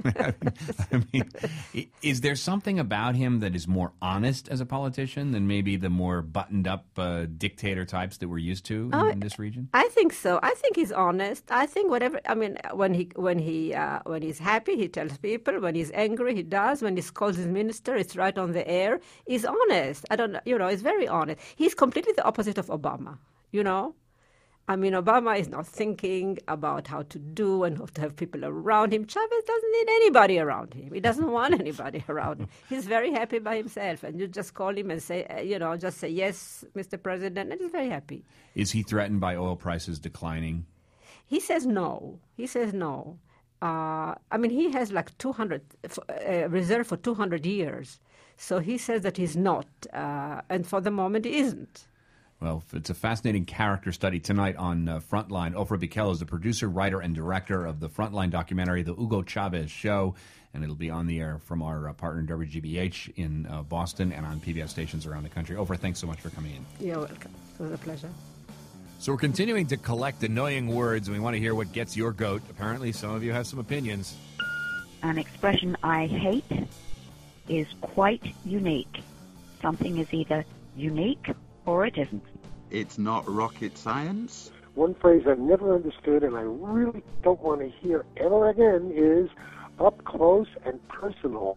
I mean, is there something about him that is more honest as a politician than maybe the more buttoned-up uh, dictator types that we're used to in, Oh, in this region? I think so. I think he's honest. I think whatever. I mean, when he when he uh, when he's happy, he tells people. When he's angry, he does. When he calls his minister, it's right on the air. He's honest. I don't. You know, he's very honest. He's completely the opposite of Obama. You know. I mean, Obama is not thinking about how to do and how to have people around him. Chavez doesn't need anybody around him. He doesn't want anybody around him. He's very happy by himself. And you just call him and say, uh, you know, just say, yes, Mister President, and he's very happy. Is he threatened by oil prices declining? He says no. He says no. Uh, I mean, he has like two hundred, uh, reserved for two hundred years. So he says that he's not. Uh, and for the moment, he isn't. Well, it's a fascinating character study tonight on uh, Frontline. Ofra Bikel is the producer, writer, and director of the Frontline documentary, The Hugo Chavez Show, and it'll be on the air from our uh, partner W G B H in uh, Boston and on P B S stations around the country. Ofra, thanks so much for coming in. You're welcome. It was a pleasure. So we're continuing to collect annoying words, and we want to hear what gets your goat. Apparently, some of you have some opinions. An expression I hate is quite unique. Something is either unique or it isn't. It's not rocket science. One phrase I've never understood and I really don't want to hear ever again is up close and personal.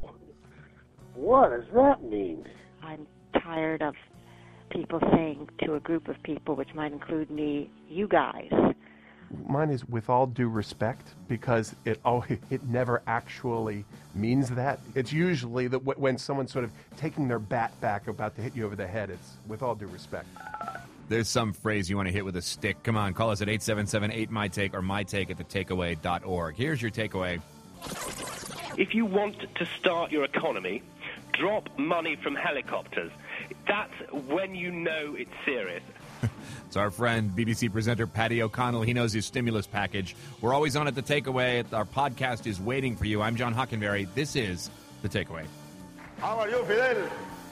What does that mean? I'm tired of people saying to a group of people, which might include me, you guys. Mine is with all due respect, because it oh, it never actually means that. It's usually that w- when someone's sort of taking their bat back about to hit you over the head, it's with all due respect. There's some phrase you want to hit with a stick. Come on, call us at eight seven seven eight my take or my take at the takeaway dot org. Here's your takeaway. If you want to start your economy, drop money from helicopters. That's when you know it's serious. It's our friend, B B C presenter Paddy O'Connell. He knows his stimulus package. We're always on at The Takeaway. Our podcast is waiting for you. I'm John Hockenberry. This is The Takeaway. How are you, Fidel?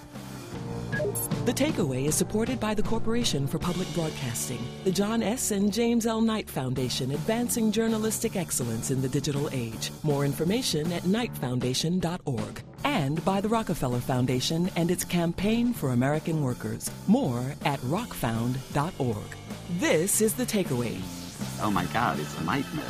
The Takeaway is supported by the Corporation for Public Broadcasting, the John S. and James L. Knight Foundation, advancing journalistic excellence in the digital age. More information at knight foundation dot org. And by the Rockefeller Foundation and its Campaign for American Workers. More at rock found dot org. This is The Takeaway. Oh, my God, it's a nightmare.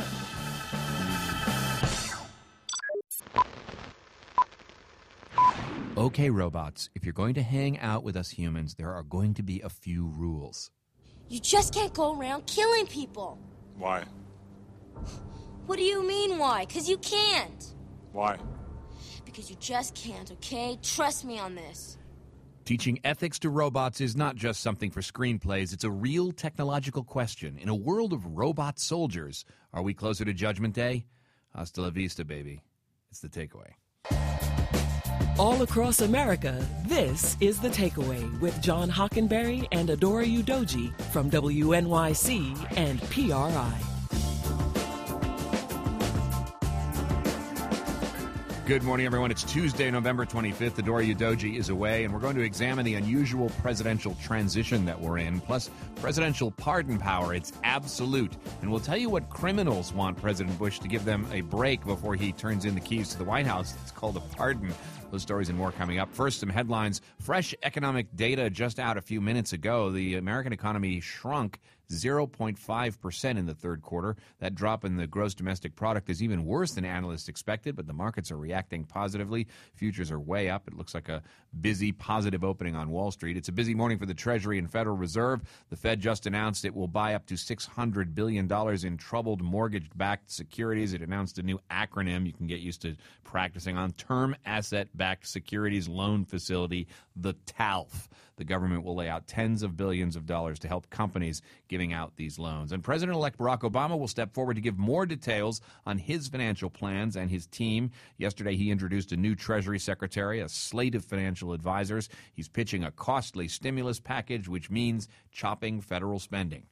Okay, robots, if you're going to hang out with us humans, there are going to be a few rules. You just can't go around killing people. Why? What do you mean, why? Because you can't. Why? Because you just can't, okay? Trust me on this. Teaching ethics to robots is not just something for screenplays. It's a real technological question. In a world of robot soldiers, are we closer to Judgment Day? Hasta la vista, baby. It's The Takeaway. All across America, this is The Takeaway with John Hockenberry and Adora Udoji from W N Y C and P R I. Good morning, everyone. It's Tuesday, November twenty-fifth. Adora Udoji is away, and we're going to examine the unusual presidential transition that we're in, plus presidential pardon power. It's absolute. And we'll tell you what criminals want President Bush to give them a break before he turns in the keys to the White House. It's called a pardon. Those stories and more coming up. First, some headlines. Fresh economic data just out a few minutes ago. The American economy shrunk zero point five percent in the third quarter. That drop in the gross domestic product is even worse than analysts expected, but the markets are reacting positively. Futures are way up. It looks like a busy, positive opening on Wall Street. It's a busy morning for the Treasury and Federal Reserve. The Fed just announced it will buy up to six hundred billion dollars in troubled mortgage-backed securities. It announced a new acronym you can get used to practicing on: Term Asset-Backed Securities Loan Facility, the T A L F. The government will lay out tens of billions of dollars to help companies giving out these loans. And President-elect Barack Obama will step forward to give more details on his financial plans and his team. Yesterday, he introduced a new Treasury Secretary, a slate of financial advisors. He's pitching a costly stimulus package, which means chopping federal spending.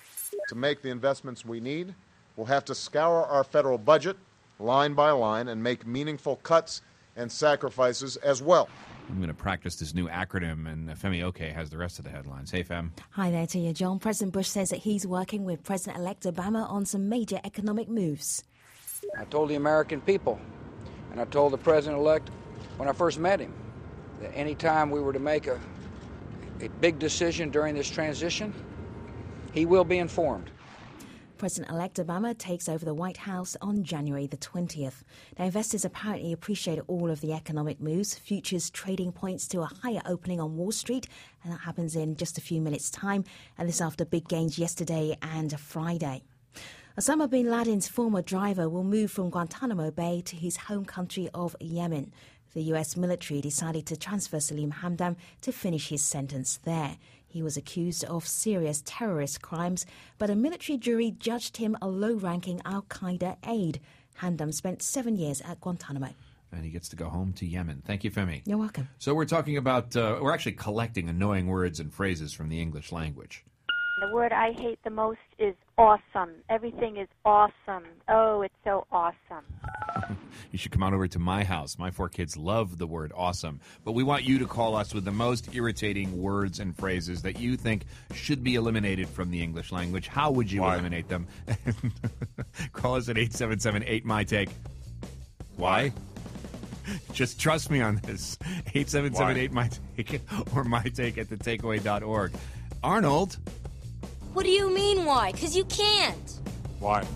To make the investments we need, we'll have to scour our federal budget line by line and make meaningful cuts and sacrifices as well. I'm going to practice this new acronym, and Femi Oke has the rest of the headlines. Hey, Fem. Hi there to you, John. President Bush says that he's working with President-elect Obama on some major economic moves. I told the American people, and I told the President-elect when I first met him, that any time we were to make a, a big decision during this transition, he will be informed. President-elect Obama takes over the White House on January the twentieth. Now, investors apparently appreciate all of the economic moves. Futures trading points to a higher opening on Wall Street, and that happens in just a few minutes' time, and this after big gains yesterday and Friday. Osama bin Laden's former driver will move from Guantanamo Bay to his home country of Yemen. The U S military decided to transfer Salim Hamdan to finish his sentence there. He was accused of serious terrorist crimes, but a military jury judged him a low-ranking al-Qaeda aide. Hamdan spent seven years at Guantanamo. And he gets to go home to Yemen. Thank you, Femi. You're welcome. So we're talking about, uh, we're actually collecting annoying words and phrases from the English language. The word I hate the most is awesome. Everything is awesome. Oh, it's so awesome. You should come on over to my house. My four kids love the word awesome. But we want you to call us with the most irritating words and phrases that you think should be eliminated from the English language. How would you Why? eliminate them? Call us at eight seven seven eight M Y Take. Why? Just trust me on this. eight seven seven eight M Y Take or my take at the takeaway dot org. Arnold. What do you mean, why? Because you can't. Why?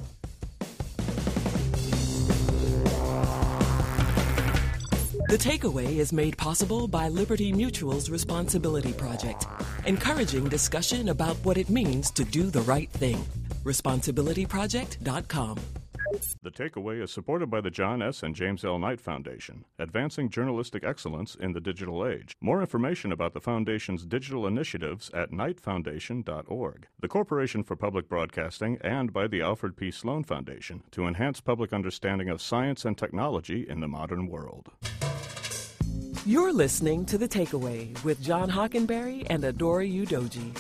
The Takeaway is made possible by Liberty Mutual's Responsibility Project, encouraging discussion about what it means to do the right thing. responsibility project dot com. The Takeaway is supported by the John S. and James L. Knight Foundation, advancing journalistic excellence in the digital age. More information about the Foundation's digital initiatives at knight foundation dot org. The Corporation for Public Broadcasting, and by the Alfred P. Sloan Foundation to enhance public understanding of science and technology in the modern world. You're listening to The Takeaway with John Hockenberry and Adora Udoji.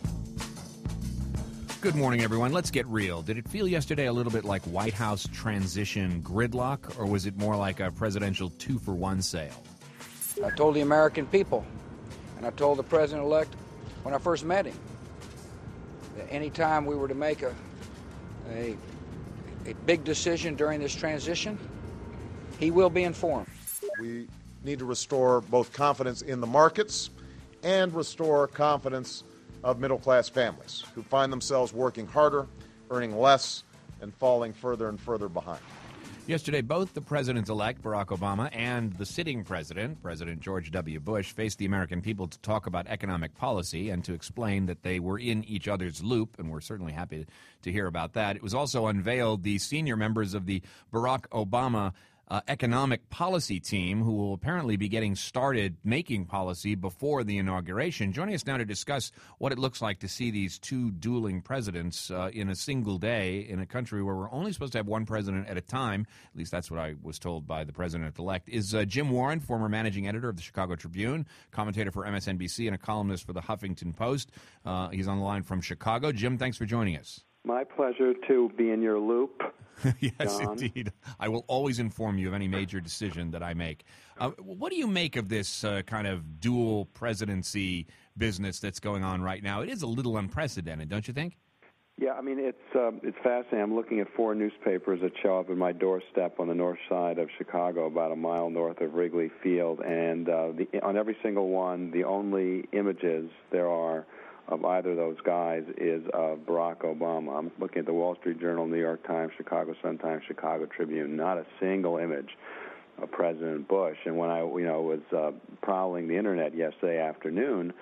Good morning, everyone. Let's get real. Did it feel yesterday a little bit like White House transition gridlock, or was it more like a presidential two-for-one sale? I told the American people, and I told the President-elect when I first met him, that any time we were to make a, a, a big decision during this transition, he will be informed. We need to restore both confidence in the markets and restore confidence of middle-class families who find themselves working harder, earning less, and falling further and further behind. Yesterday, both the President-elect, Barack Obama, and the sitting president, President George W. Bush, faced the American people to talk about economic policy and to explain that they were in each other's loop, and we're certainly happy to hear about that. It was also unveiled the senior members of the Barack Obama Uh, economic policy team, who will apparently be getting started making policy before the inauguration. Joining us now to discuss what it looks like to see these two dueling presidents uh, in a single day in a country where we're only supposed to have one president at a time, at least that's what I was told by the president-elect, is uh, Jim Warren, former managing editor of the Chicago Tribune, commentator for M S N B C, and a columnist for the Huffington Post. Uh, he's on the line from Chicago. Jim, thanks for joining us. My pleasure to be in your loop. Yes, John. indeed. I will always inform you of any major decision that I make. Uh, what do you make of this uh, kind of dual presidency business that's going on right now? It is a little unprecedented, don't you think? Yeah, I mean, it's uh, it's fascinating. I'm looking at four newspapers that show up at my doorstep on the north side of Chicago, about a mile north of Wrigley Field, and uh, the, on every single one, the only images there are of either of those guys is uh, Barack Obama. I'm looking at the Wall Street Journal, New York Times, Chicago Sun-Times, Chicago Tribune. Not a single image of President Bush. And when I, you know, was uh, prowling the internet yesterday afternoon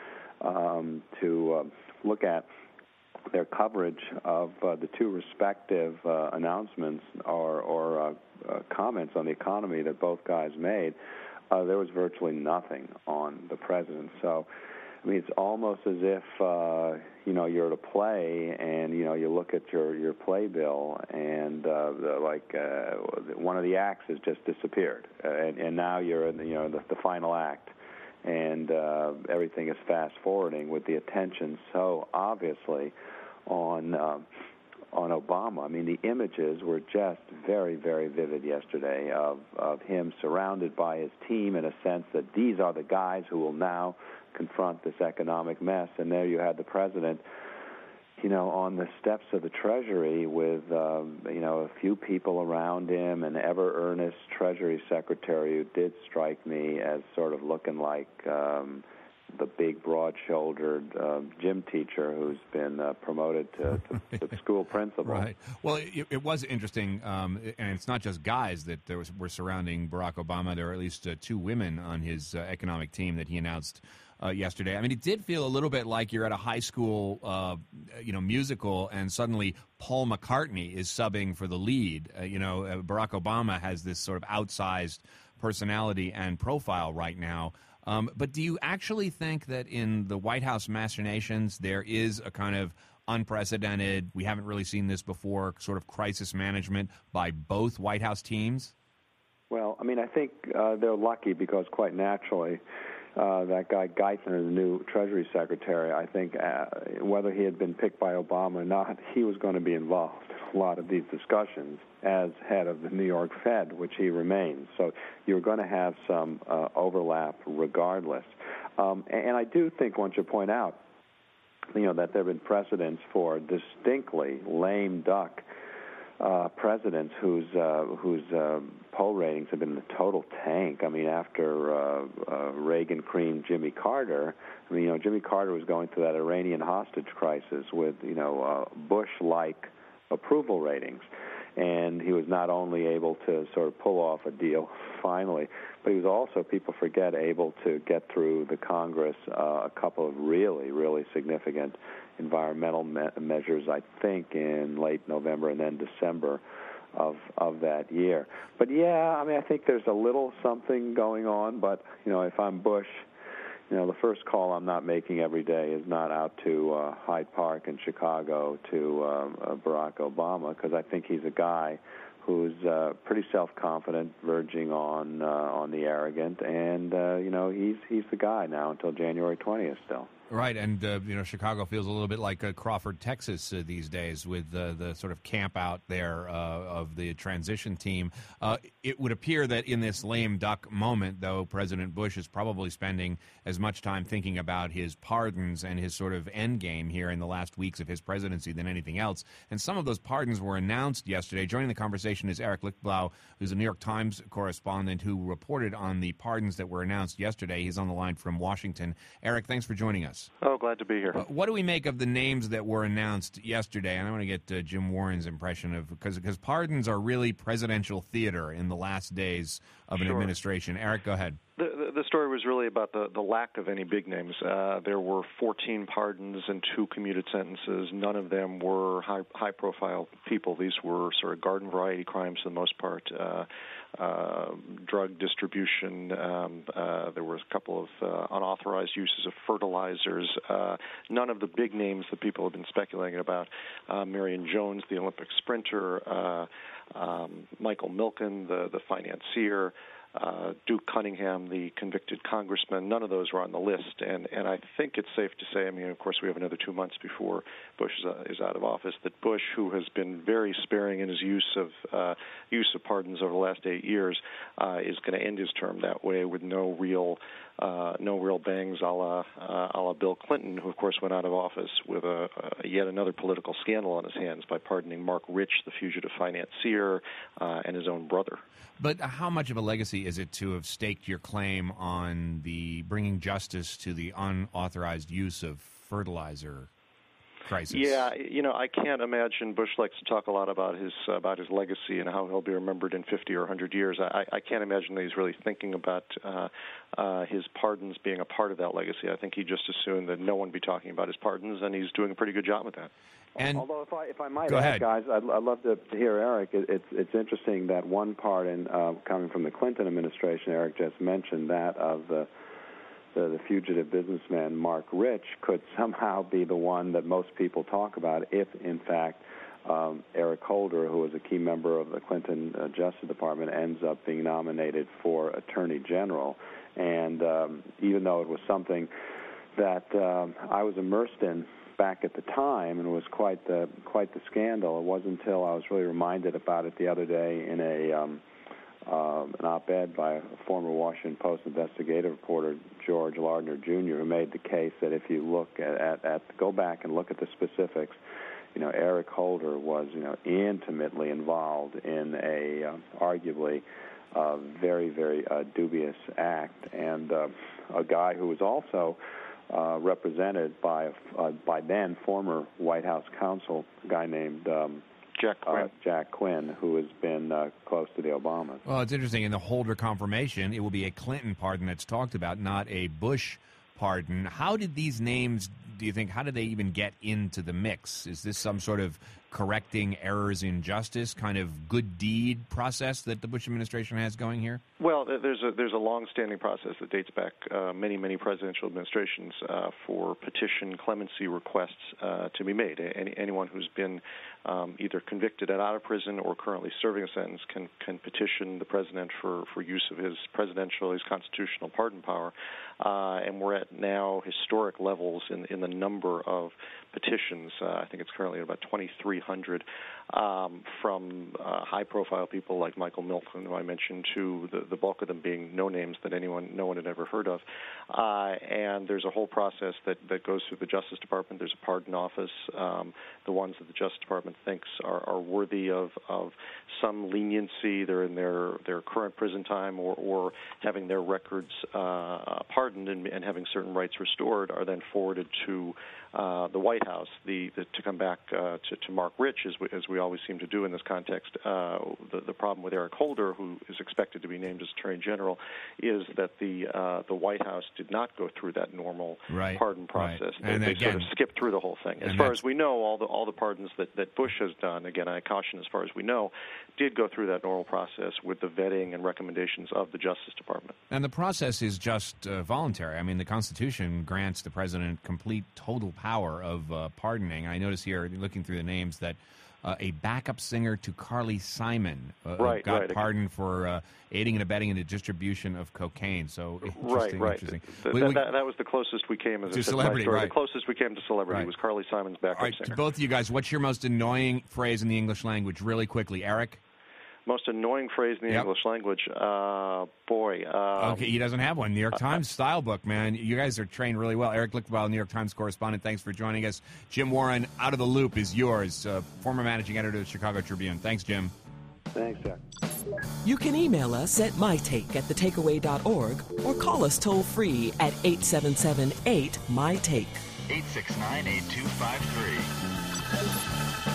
um, to uh, look at their coverage of uh, the two respective uh, announcements or, or uh, uh, comments on the economy that both guys made, uh, there was virtually nothing on the president. So, I mean, it's almost as if, uh, you know, you're at a play and, you know, you look at your, your playbill and, uh, the, like, uh, one of the acts has just disappeared. Uh, and, and now you're in, the, you know, the, the final act. And uh, everything is fast-forwarding with the attention so obviously on uh, on Obama. I mean, the images were just very, very vivid yesterday of, of him surrounded by his team in a sense that these are the guys who will now confront this economic mess. And there you had the president, you know, on the steps of the Treasury with, um, you know, a few people around him, an ever-earnest Treasury Secretary who did strike me as sort of looking like um, the big, broad-shouldered uh, gym teacher who's been uh, promoted to, to, to school principal. Right. Well, it, it was interesting, um, and it's not just guys that there was, were surrounding Barack Obama. There were at least uh, two women on his uh, economic team that he announced Uh, yesterday. I mean, it did feel a little bit like you're at a high school, uh, you know, musical, and suddenly Paul McCartney is subbing for the lead. Uh, you know, uh, Barack Obama has this sort of outsized personality and profile right now. Um, but do you actually think that in the White House machinations there is a kind of unprecedented, we haven't really seen this before, sort of crisis management by both White House teams? Well, I mean, I think uh, they're lucky because quite naturally, Uh, that guy Geithner, the new Treasury Secretary, I think uh, whether he had been picked by Obama or not, he was going to be involved in a lot of these discussions as head of the New York Fed, which he remains. So you're going to have some uh, overlap regardless. Um, and, and I do think one should point out, you know, that there have been precedents for distinctly lame duck Uh, presidents whose uh, whose uh, poll ratings have been in the total tank. I mean, after uh, uh, Reagan creamed Jimmy Carter, I mean, you know, Jimmy Carter was going through that Iranian hostage crisis with, you know, uh, Bush-like approval ratings, and he was not only able to sort of pull off a deal finally, but he was also, people forget, able to get through the Congress uh, a couple of really, really significant environmental me- measures, I think, in late November and then December of of that year. But, yeah, I mean, I think there's a little something going on, but, you know, if I'm Bush, you know, the first call I'm not making every day is not out to uh, Hyde Park in Chicago to uh, uh, Barack Obama, because I think he's a guy who's uh, pretty self-confident, verging on uh, on the arrogant, and, uh, you know, he's he's the guy now until January twentieth still. Right, and uh, you know, Chicago feels a little bit like uh, Crawford, Texas, uh, these days, with uh, the sort of camp out there uh, of the transition team. Uh, it would appear that in this lame duck moment, though, President Bush is probably spending as much time thinking about his pardons and his sort of end game here in the last weeks of his presidency than anything else. And some of those pardons were announced yesterday. Joining the conversation is Eric Lichtblau, who's a New York Times correspondent who reported on the pardons that were announced yesterday. He's on the line from Washington. Eric, thanks for joining us. Oh, glad to be here. Uh, what do we make of the names that were announced yesterday? And I want to get uh, Jim Warren's impression of, because because pardons are really presidential theater in the last days of an Sure. administration. Eric, go ahead. The, the, the story was really about the, the lack of any big names. Uh, there were fourteen pardons and two commuted sentences. None of them were high, high-profile people. These were sort of garden variety crimes for the most part. Uh, uh, drug distribution. Um, uh, there was a couple of uh, unauthorized uses of fertilizers. Uh, none of the big names that people have been speculating about. Uh, Marion Jones, the Olympic sprinter. Uh, um, Michael Milken, the, the financier. uh, Duke Cunningham, the convicted congressman. None of those were on the list, and, and I think it's safe to say, I mean, of course, we have another two months before Bush is, uh, is out of office, that Bush, who has been very sparing in his use of uh, use of pardons over the last eight years, uh, is going to end his term that way with no real uh, no real bangs, a la uh, a la Bill Clinton, who of course went out of office with a, a yet another political scandal on his hands by pardoning Mark Rich, the fugitive financier, uh, and his own brother. But how much of a legacy is it to have staked your claim on the bringing justice to the unauthorized use of fertilizer crisis? Yeah, you know, I can't imagine. Bush likes to talk a lot about his uh, about his legacy and how he'll be remembered in fifty or one hundred years. I, I can't imagine that he's really thinking about uh, uh, his pardons being a part of that legacy. I think he just assumed that no one would be talking about his pardons, and he's doing a pretty good job with that. And although, if I if I might go add, ahead. guys, I'd, I'd love to, to hear Eric. It, it's it's interesting that one pardon uh, coming from the Clinton administration, Eric just mentioned that of the, the the fugitive businessman Mark Rich, could somehow be the one that most people talk about if, in fact, um, Eric Holder, who was a key member of the Clinton uh, Justice Department, ends up being nominated for Attorney General. And um, even though it was something that um, I was immersed in back at the time, and it was quite the quite the scandal. It wasn't until I was really reminded about it the other day in a um, uh, an op-ed by a former Washington Post investigative reporter, George Lardner Junior, who made the case that if you look at, at, at go back and look at the specifics, you know, Eric Holder was, you know, intimately involved in a uh, arguably uh, very very uh, dubious act, and uh, a guy who was also Uh, represented by uh, by then former White House counsel, a guy named um, Jack Quinn. Uh, Jack Quinn, who has been uh, close to the Obamas. Well, it's interesting. In the Holder confirmation, it will be a Clinton pardon that's talked about, not a Bush pardon. How did these names, do you think, how did they even get into the mix? Is this some sort of correcting errors in justice, kind of good deed process that the Bush administration has going here? Well, there's a there's a long-standing process that dates back uh, many, many presidential administrations uh, for petition clemency requests uh, to be made. Any, anyone who's been um, either convicted and out of prison or currently serving a sentence can can petition the president for, for use of his presidential, his constitutional pardon power. Uh, and we're at now historic levels in, in the number of petitions. Uh, I think it's currently at about twenty-three hundred um, from uh, high-profile people like Michael Milken, who I mentioned, to the, the bulk of them being no names that anyone, no one had ever heard of. Uh, and there's a whole process that, that goes through the Justice Department. There's a pardon office. Um, the ones that the Justice Department thinks are, are worthy of, of some leniency, they're in their, their current prison time, or, or having their records uh, pardoned and, and having certain rights restored, are then forwarded to uh, the White House. The, the to come back uh, to, to Mark Rich, as we, as we always seem to do in this context, uh, the, the problem with Eric Holder, who is expected to be named as Attorney General, is that the uh, the White House did not go through that normal right, pardon process. Right. And they, again, they sort of skipped through the whole thing. As far as we know, all the all the pardons that, that Bush has done, again, I caution as far as we know, did go through that normal process with the vetting and recommendations of the Justice Department. And the process is just uh, voluntary. I mean, the Constitution grants the president complete, total power of uh, pardoning. I notice here, looking through the names, that uh, a backup singer to Carly Simon uh, right, got right. pardoned for uh, aiding and abetting in the distribution of cocaine. So interesting, right, right. interesting. Th- we, that, we, that, that was the closest we came as to a celebrity. Right. Right. The closest we came to celebrity right. was Carly Simon's backup All right, singer. to both of you guys, what's your most annoying phrase in the English language, really quickly, Eric? Most annoying phrase in the yep. English language, uh, boy. Um, okay, he doesn't have one. New York Times uh, style book, man. You guys are trained really well. Eric Lichtweiler, New York Times correspondent, thanks for joining us. Jim Warren, Out of the Loop is yours, uh, former managing editor of the Chicago Tribune. Thanks, Jim. Thanks, Jack. You can email us at mytake at the takeaway dot org or call us toll-free at eight seven seven eight, M Y Take. eight six nine, eight two five three.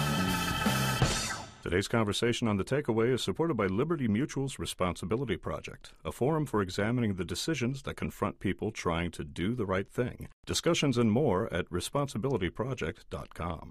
Today's conversation on The Takeaway is supported by Liberty Mutual's Responsibility Project, a forum for examining the decisions that confront people trying to do the right thing. Discussions and more at responsibility project dot com.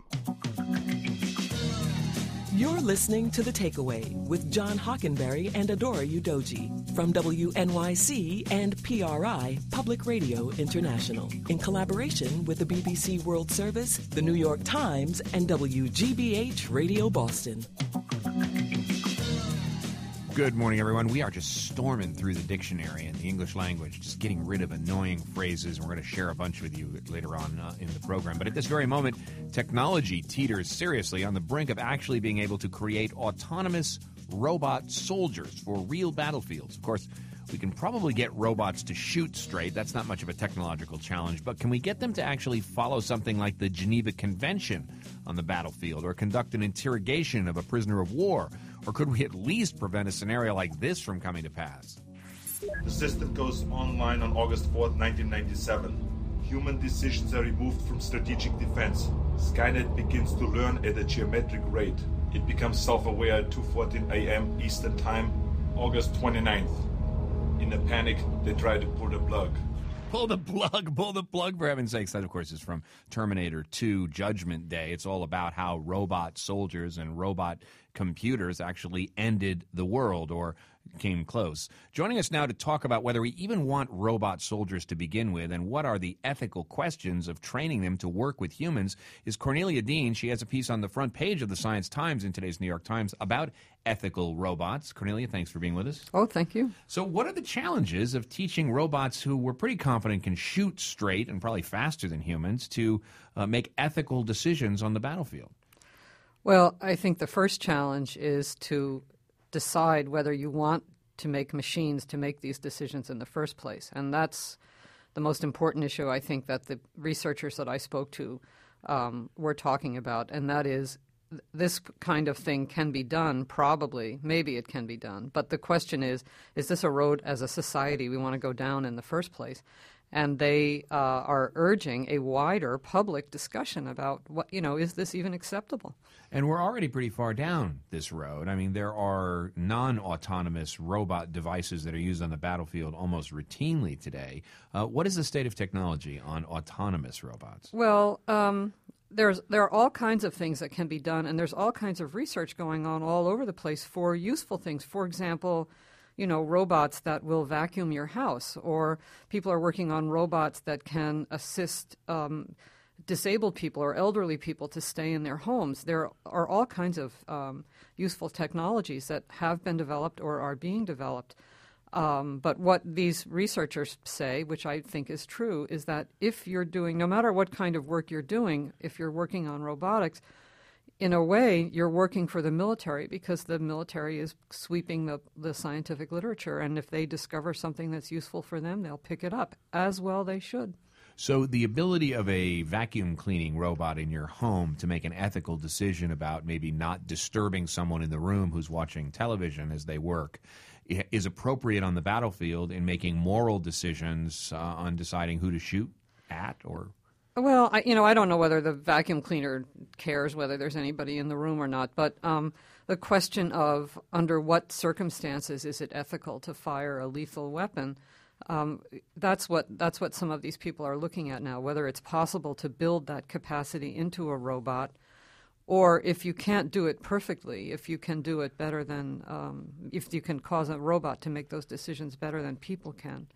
You're listening to The Takeaway with John Hockenberry and Adora Udoji from W N Y C and P R I, Public Radio International, in collaboration with the B B C World Service, the New York Times, and W G B H Radio Boston. Good morning, everyone. We are just storming through the dictionary in the English language, just getting rid of annoying phrases, and we're going to share a bunch with you later on uh, in the program. But at this very moment, technology teeters seriously on the brink of actually being able to create autonomous robot soldiers for real battlefields. Of course, we can probably get robots to shoot straight. That's not much of a technological challenge. But can we get them to actually follow something like the Geneva Convention on the battlefield, or conduct an interrogation of a prisoner of war? Or could we at least prevent a scenario like this from coming to pass? The system goes online on August fourth, nineteen ninety-seven. Human decisions are removed from strategic defense. Skynet begins to learn at a geometric rate. It becomes self-aware at two fourteen a.m. Eastern Time, August twenty-ninth. In a panic, they try to pull the plug. Pull the plug, pull the plug, for heaven's sakes. That, of course, is from Terminator two, Judgment Day. It's all about how robot soldiers and robot computers actually ended the world, or came close. Joining us now to talk about whether we even want robot soldiers to begin with and what are the ethical questions of training them to work with humans is Cornelia Dean. She has a piece on the front page of the Science Times in today's New York Times about ethical robots. Cornelia, thanks for being with us. Oh, thank you. So what are the challenges of teaching robots who we're pretty confident can shoot straight and probably faster than humans to uh, make ethical decisions on the battlefield? Well, I think the first challenge is to decide whether you want to make machines to make these decisions in the first place. And that's the most important issue, I think, that the researchers that I spoke to um, were talking about, and that is th- this kind of thing can be done, probably, maybe it can be done. But the question is, is this a road as a society we want to go down in the first place? And they uh, are urging a wider public discussion about what, you know, is this even acceptable? And we're already pretty far down this road. I mean, there are non-autonomous robot devices that are used on the battlefield almost routinely today. Uh, what is the state of technology on autonomous robots? Well, um, there's there are all kinds of things that can be done, and there's all kinds of research going on all over the place for useful things. For example, you know, robots that will vacuum your house, or people are working on robots that can assist um, disabled people or elderly people to stay in their homes. There are all kinds of um, useful technologies that have been developed or are being developed. Um, but what these researchers say, which I think is true, is that if you're doing, no matter what kind of work you're doing, if you're working on robotics, in a way, you're working for the military, because the military is sweeping the, the scientific literature, and if they discover something that's useful for them, they'll pick it up, as well they should. So the ability of a vacuum cleaning robot in your home to make an ethical decision about maybe not disturbing someone in the room who's watching television as they work is appropriate on the battlefield in making moral decisions uh, on deciding who to shoot at, or... Well, I, you know, I don't know whether the vacuum cleaner cares whether there's anybody in the room or not, but um, the question of under what circumstances is it ethical to fire a lethal weapon, um, that's what that's what some of these people are looking at now, whether it's possible to build that capacity into a robot, or if you can't do it perfectly, if you can do it better than, um, if you can cause a robot to make those decisions better than people can.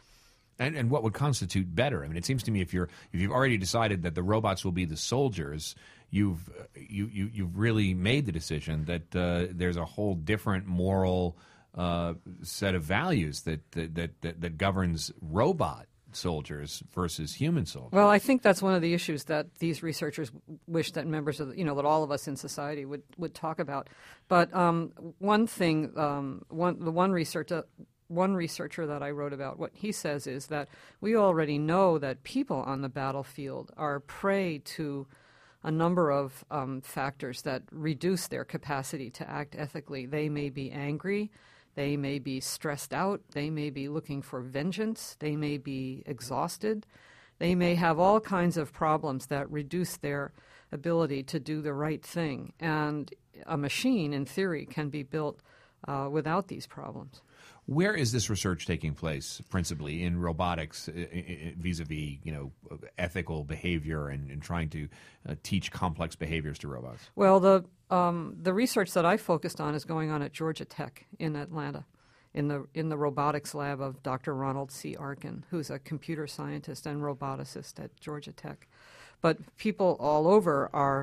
And, and what would constitute better? I mean, it seems to me if you're if you've already decided that the robots will be the soldiers, you've uh, you, you you've really made the decision that uh, there's a whole different moral uh, set of values that that, that that that governs robot soldiers versus human soldiers. Well, I think that's one of the issues that these researchers wish that members of, the, you know, that all of us in society would, would talk about. But um, one thing, um, one the one researcher. One researcher that I wrote about, what he says is that we already know that people on the battlefield are prey to a number of um, factors that reduce their capacity to act ethically. They may be angry, they may be stressed out, they may be looking for vengeance, they may be exhausted, they may have all kinds of problems that reduce their ability to do the right thing. And a machine, in theory, can be built uh, without these problems. Where is this research taking place, principally in robotics, vis-a-vis, you know, ethical behavior and, and trying to uh, teach complex behaviors to robots? Well, the um, the research that I focused on is going on at Georgia Tech in Atlanta, in the in the robotics lab of Doctor Ronald C. Arkin, who's a computer scientist and roboticist at Georgia Tech. But people all over are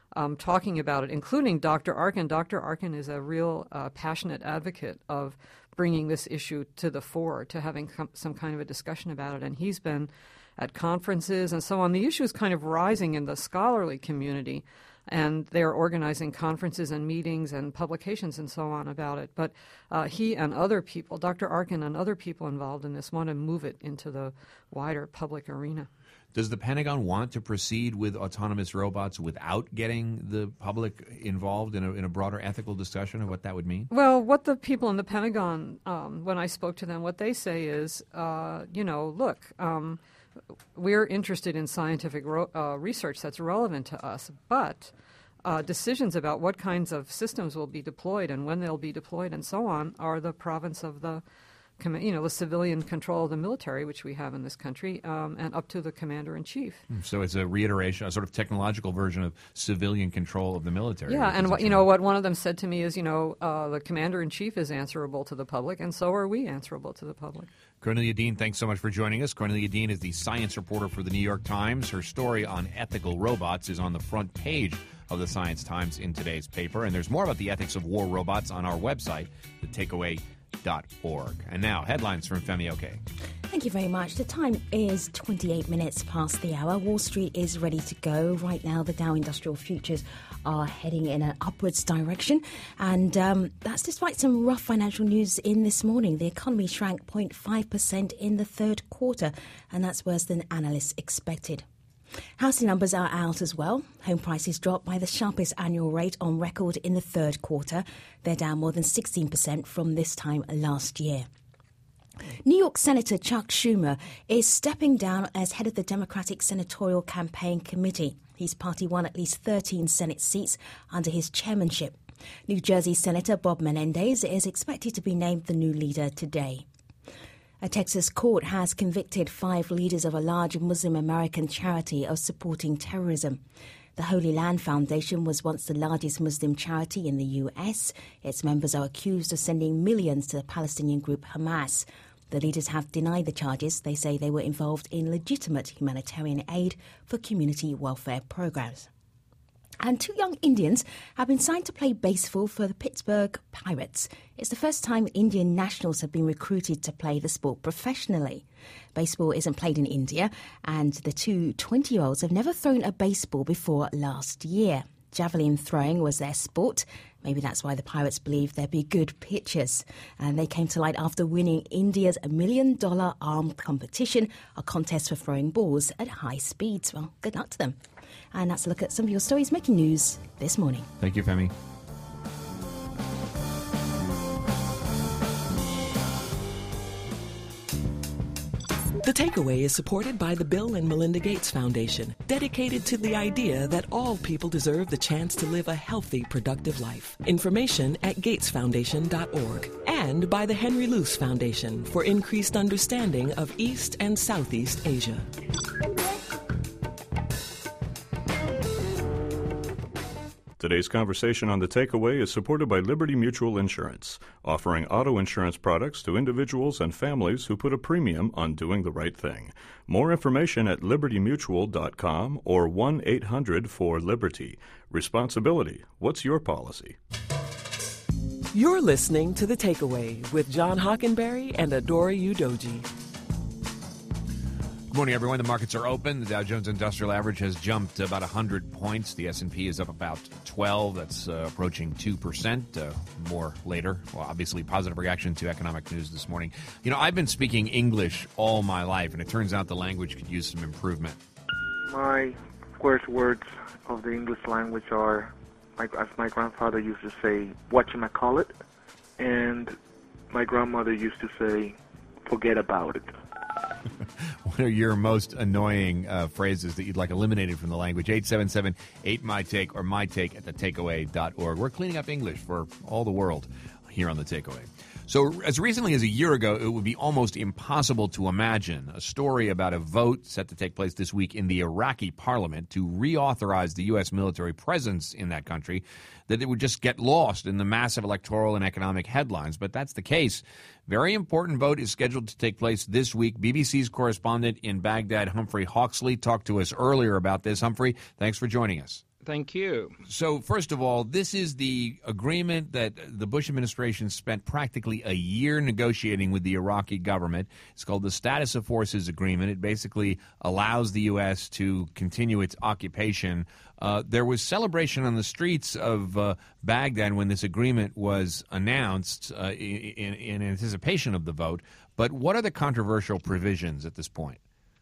um, talking about it, including Doctor Arkin. Doctor Arkin is a real uh, passionate advocate of bringing this issue to the fore, to having com- some kind of a discussion about it. And he's been at conferences and so on. The issue is kind of rising in the scholarly community, and they're organizing conferences and meetings and publications and so on about it. But uh, he and other people, Doctor Arkin and other people involved in this, want to move it into the wider public arena. Does the Pentagon want to proceed with autonomous robots without getting the public involved in a, in a broader ethical discussion of what that would mean? Well, what the people in the Pentagon, um, when I spoke to them, what they say is, uh, you know, look, um, we're interested in scientific ro- uh, research that's relevant to us, but uh, decisions about what kinds of systems will be deployed and when they'll be deployed and so on are the province of the you know, the civilian control of the military, which we have in this country, um, and up to the commander-in-chief. So it's a reiteration, a sort of technological version of civilian control of the military. Yeah, and what, you know, what one of them said to me is, you know, uh, the commander-in-chief is answerable to the public, and so are we answerable to the public. Cornelia Dean, thanks so much for joining us. Cornelia Dean is the science reporter for the New York Times. Her story on ethical robots is on the front page of the Science Times in today's paper, and there's more about the ethics of war robots on our website, the takeaway dot org. And now, headlines from Femi Oke. Thank you very much. The time is twenty-eight minutes past the hour. Wall Street is ready to go. Right now, the Dow Industrial Futures are heading in an upwards direction. And um, that's despite some rough financial news in this morning. The economy shrank zero point five percent in the third quarter, and that's worse than analysts expected. Housing numbers are out as well. Home prices dropped by the sharpest annual rate on record in the third quarter. They're down more than sixteen percent from this time last year. New York Senator Chuck Schumer is stepping down as head of the Democratic Senatorial Campaign Committee. His party won at least thirteen Senate seats under his chairmanship. New Jersey Senator Bob Menendez is expected to be named the new leader today. A Texas court has convicted five leaders of a large Muslim American charity of supporting terrorism. The Holy Land Foundation was once the largest Muslim charity in the U S. Its members are accused of sending millions to the Palestinian group Hamas. The leaders have denied the charges. They say they were involved in legitimate humanitarian aid for community welfare programs. And two young Indians have been signed to play baseball for the Pittsburgh Pirates. It's the first time Indian nationals have been recruited to play the sport professionally. Baseball isn't played in India, and the two twenty-year-olds have never thrown a baseball before last year. Javelin throwing was their sport. Maybe that's why the Pirates believe they'd be good pitchers. And they came to light after winning India's million-dollar armed competition, a contest for throwing balls at high speeds. Well, good luck to them. And that's a look at some of your stories making news this morning. Thank you, Femi. The Takeaway is supported by the Bill and Melinda Gates Foundation, dedicated to the idea that all people deserve the chance to live a healthy, productive life. Information at gates foundation dot org. And by the Henry Luce Foundation for increased understanding of East and Southeast Asia. Today's conversation on The Takeaway is supported by Liberty Mutual Insurance, offering auto insurance products to individuals and families who put a premium on doing the right thing. More information at liberty mutual dot com or one eight hundred four liberty. Responsibility. What's your policy? You're listening to The Takeaway with John Hockenberry and Adora Udoji. Good morning, everyone. The markets are open. The Dow Jones Industrial Average has jumped about one hundred points. The S and P is up about twelve. That's uh, approaching two percent. Uh, more later. Well, obviously, positive reaction to economic news this morning. You know, I've been speaking English all my life, and it turns out the language could use some improvement. My worst words of the English language are, like, as my grandfather used to say, whatchamacallit, and my grandmother used to say, forget about it. What are your most annoying uh, phrases that you'd like eliminated from the language? eight seven seven, eight my take or my take at the takeaway dot org. We're cleaning up English for all the world here on The Takeaway. So as recently as a year ago, it would be almost impossible to imagine a story about a vote set to take place this week in the Iraqi parliament to reauthorize the U S military presence in that country, that it would just get lost in the massive electoral and economic headlines. But that's the case. Very important vote is scheduled to take place this week. B B C's correspondent in Baghdad, Humphrey Hawksley, talked to us earlier about this. Humphrey, thanks for joining us. Thank you. So, first of all, this is the agreement that the Bush administration spent practically a year negotiating with the Iraqi government. It's called the Status of Forces Agreement. It basically allows the U S to continue its occupation. Uh, there was celebration on the streets of uh, Baghdad when this agreement was announced uh, in, in anticipation of the vote. But what are the controversial provisions at this point?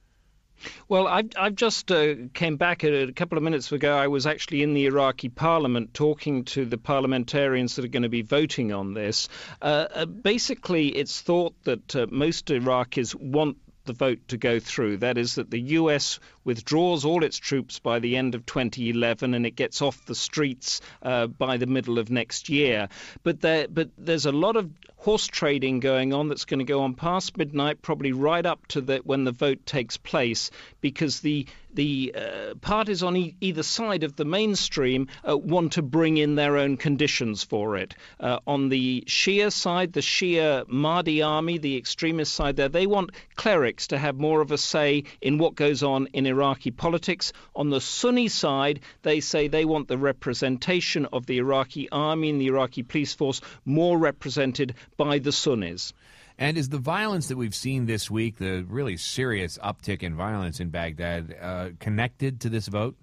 Well, I've, I've just uh, came back a, a couple of minutes ago. I was actually in the Iraqi parliament talking to the parliamentarians that are going to be voting on this. Uh, uh, basically, it's thought that uh, most Iraqis want the vote to go through. That is, that the U S withdraws all its troops by the end of twenty eleven and it gets off the streets uh, by the middle of next year. But there, but there's a lot of horse trading going on that's going to go on past midnight, probably right up to the, when the vote takes place, because the the uh, parties on e- either side of the mainstream uh, want to bring in their own conditions for it. Uh, on the Shia side, the Shia Mahdi army, the extremist side there, they want clerics to have more of a say in what goes on in Iraqi politics. On the Sunni side, they say they want the representation of the Iraqi army and the Iraqi police force more represented by the Sunnis. And is the violence that we've seen this week, the really serious uptick in violence in Baghdad, uh, connected to this vote?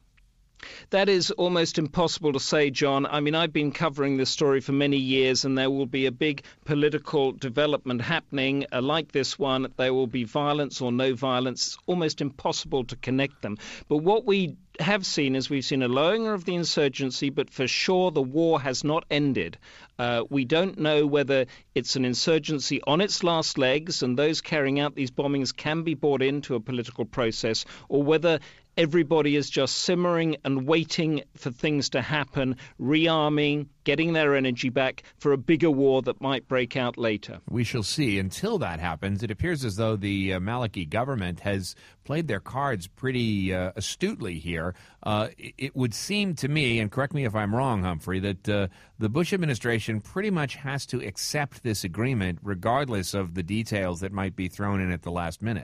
That is almost impossible to say, John. I mean, I've been covering this story for many years, and there will be a big political development happening uh, like this one. There will be violence or no violence. It's almost impossible to connect them. But what we have seen is we've seen a lowering of the insurgency, but for sure the war has not ended. Uh, we don't know whether it's an insurgency on its last legs, and those carrying out these bombings can be brought into a political process, or whether everybody is just simmering and waiting for things to happen, rearming, getting their energy back for a bigger war that might break out later. We shall see. Until that happens, it appears as though the uh, Maliki government has played their cards pretty uh, astutely here. Uh, it would seem to me, and correct me if I'm wrong, Humphrey, that uh, the Bush administration pretty much has to accept this agreement regardless of the details that might be thrown in at the last minute.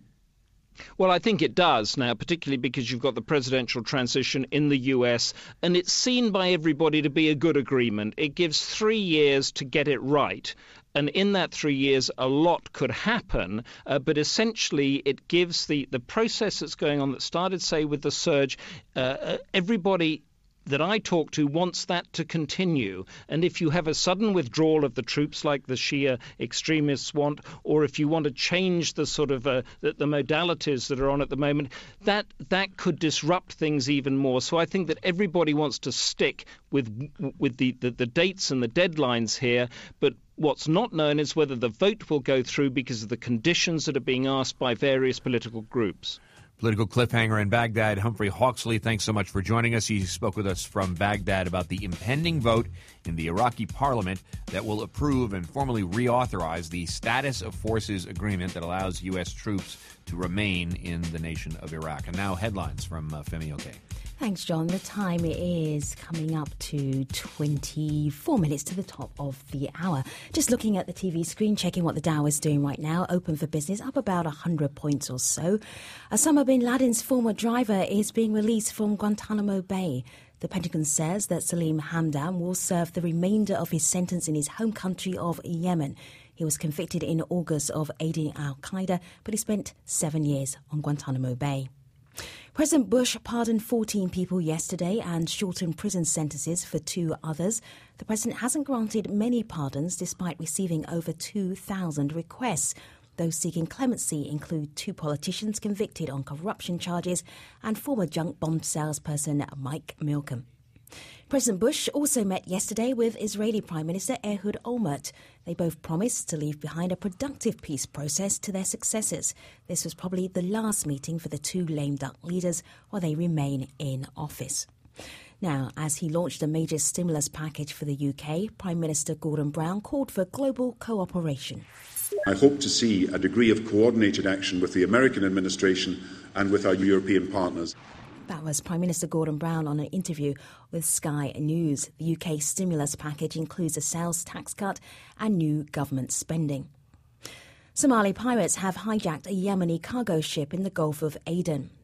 Well, I think it does now, particularly because you've got the presidential transition in the U S, and it's seen by everybody to be a good agreement. It gives three years to get it right. And in that three years, a lot could happen. Uh, but essentially, it gives the, the process that's going on that started, say, with the surge, uh, everybody that I talk to wants that to continue. And if you have a sudden withdrawal of the troops like the Shia extremists want, or if you want to change the sort of uh, the, the modalities that are on at the moment, that that could disrupt things even more. So I think that everybody wants to stick with with the, the, the dates and the deadlines here, but what's not known is whether the vote will go through because of the conditions that are being asked by various political groups. Political cliffhanger in Baghdad. Humphrey Hawksley, thanks so much for joining us. He spoke with us from Baghdad about the impending vote in the Iraqi parliament that will approve and formally reauthorize the Status of Forces Agreement that allows U S troops to remain in the nation of Iraq. And now headlines from uh, Femi Oke. Thanks, John. The time is coming up to twenty-four minutes to the top of the hour. Just looking at the T V screen, checking what the Dow is doing right now. Open for business, up about one hundred points or so. Osama bin Laden's former driver is being released from Guantanamo Bay. The Pentagon says that Salim Hamdan will serve the remainder of his sentence in his home country of Yemen. He was convicted in August of aiding al-Qaeda, but he spent seven years on Guantanamo Bay. President Bush pardoned fourteen people yesterday and shortened prison sentences for two others. The president hasn't granted many pardons despite receiving over two thousand requests. Those seeking clemency include two politicians convicted on corruption charges and former junk bomb salesperson Mike Milken. President Bush also met yesterday with Israeli Prime Minister Ehud Olmert. They both promised to leave behind a productive peace process to their successors. This was probably the last meeting for the two lame duck leaders while they remain in office. Now, as he launched a major stimulus package for the U K, Prime Minister Gordon Brown called for global cooperation. I hope to see a degree of coordinated action with the American administration and with our European partners. That was Prime Minister Gordon Brown on an interview with Sky News. The U K stimulus package includes a sales tax cut and new government spending. Somali pirates have hijacked a Yemeni cargo ship in the Gulf of Aden.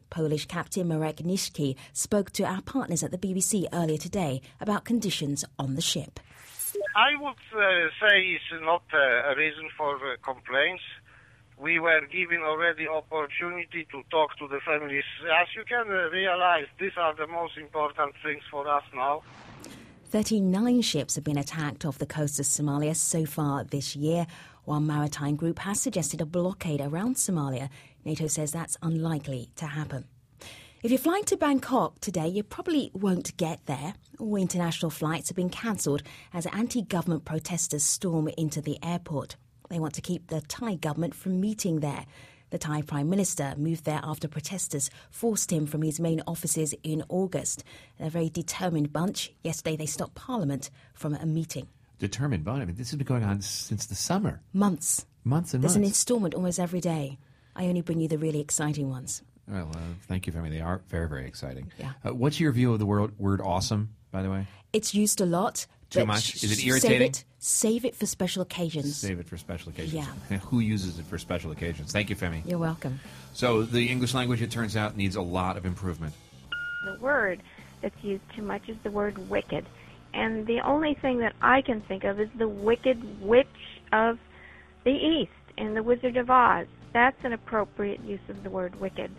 Polish captain Marek Niszki spoke to our partners at the B B C earlier today about conditions on the ship. I would uh, say it's not uh, a reason for uh, complaints. We were given already opportunity to talk to the families. As you can uh, realize, these are the most important things for us now. thirty-nine ships have been attacked off the coast of Somalia so far this year. One maritime group has suggested a blockade around Somalia. NATO says that's unlikely to happen. If you're flying to Bangkok today, you probably won't get there. All international flights have been cancelled as anti-government protesters storm into the airport. They want to keep the Thai government from meeting there. The Thai Prime Minister moved there after protesters forced him from his main offices in August. They're a very determined bunch. Yesterday they stopped Parliament from a meeting. Determined bunch? I mean, this has been going on since the summer. Months. Months and There's months. There's an instalment almost every day. I only bring you the really exciting ones. Well, uh, thank you, Femi. They are very, very exciting. Yeah. Uh, what's your view of the word, word awesome, by the way? It's used a lot. Too much? Is it irritating? Save it, save it for special occasions. Save it for special occasions. Yeah. Who uses it for special occasions? Thank you, Femi. You're welcome. So the English language, it turns out, needs a lot of improvement. The word that's used too much is the word wicked. And the only thing that I can think of is the Wicked Witch of the East in The Wizard of Oz. That's an appropriate use of the word wicked.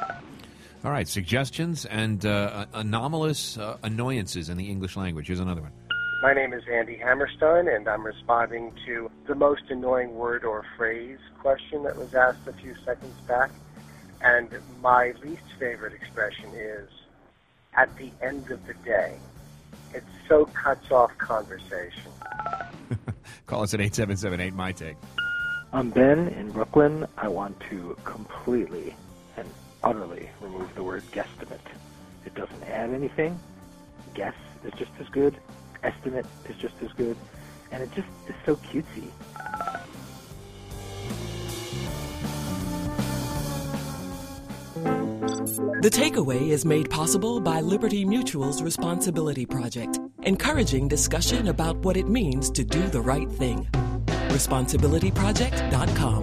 All right, suggestions and uh, anomalous uh, annoyances in the English language. Here's another one. My name is Andy Hammerstein, and I'm responding to the most annoying word or phrase question that was asked a few seconds back. And my least favorite expression is, at the end of the day. It so cuts off conversation. Call us at eight seven seven eight, my take. I'm Ben in Brooklyn. I want to completely and utterly remove the word guesstimate. It doesn't add anything. Guess is just as good. Estimate is just as good. And it just is so cutesy. The Takeaway is made possible by Liberty Mutual's Responsibility Project, encouraging discussion about what it means to do the right thing. responsibility project dot com.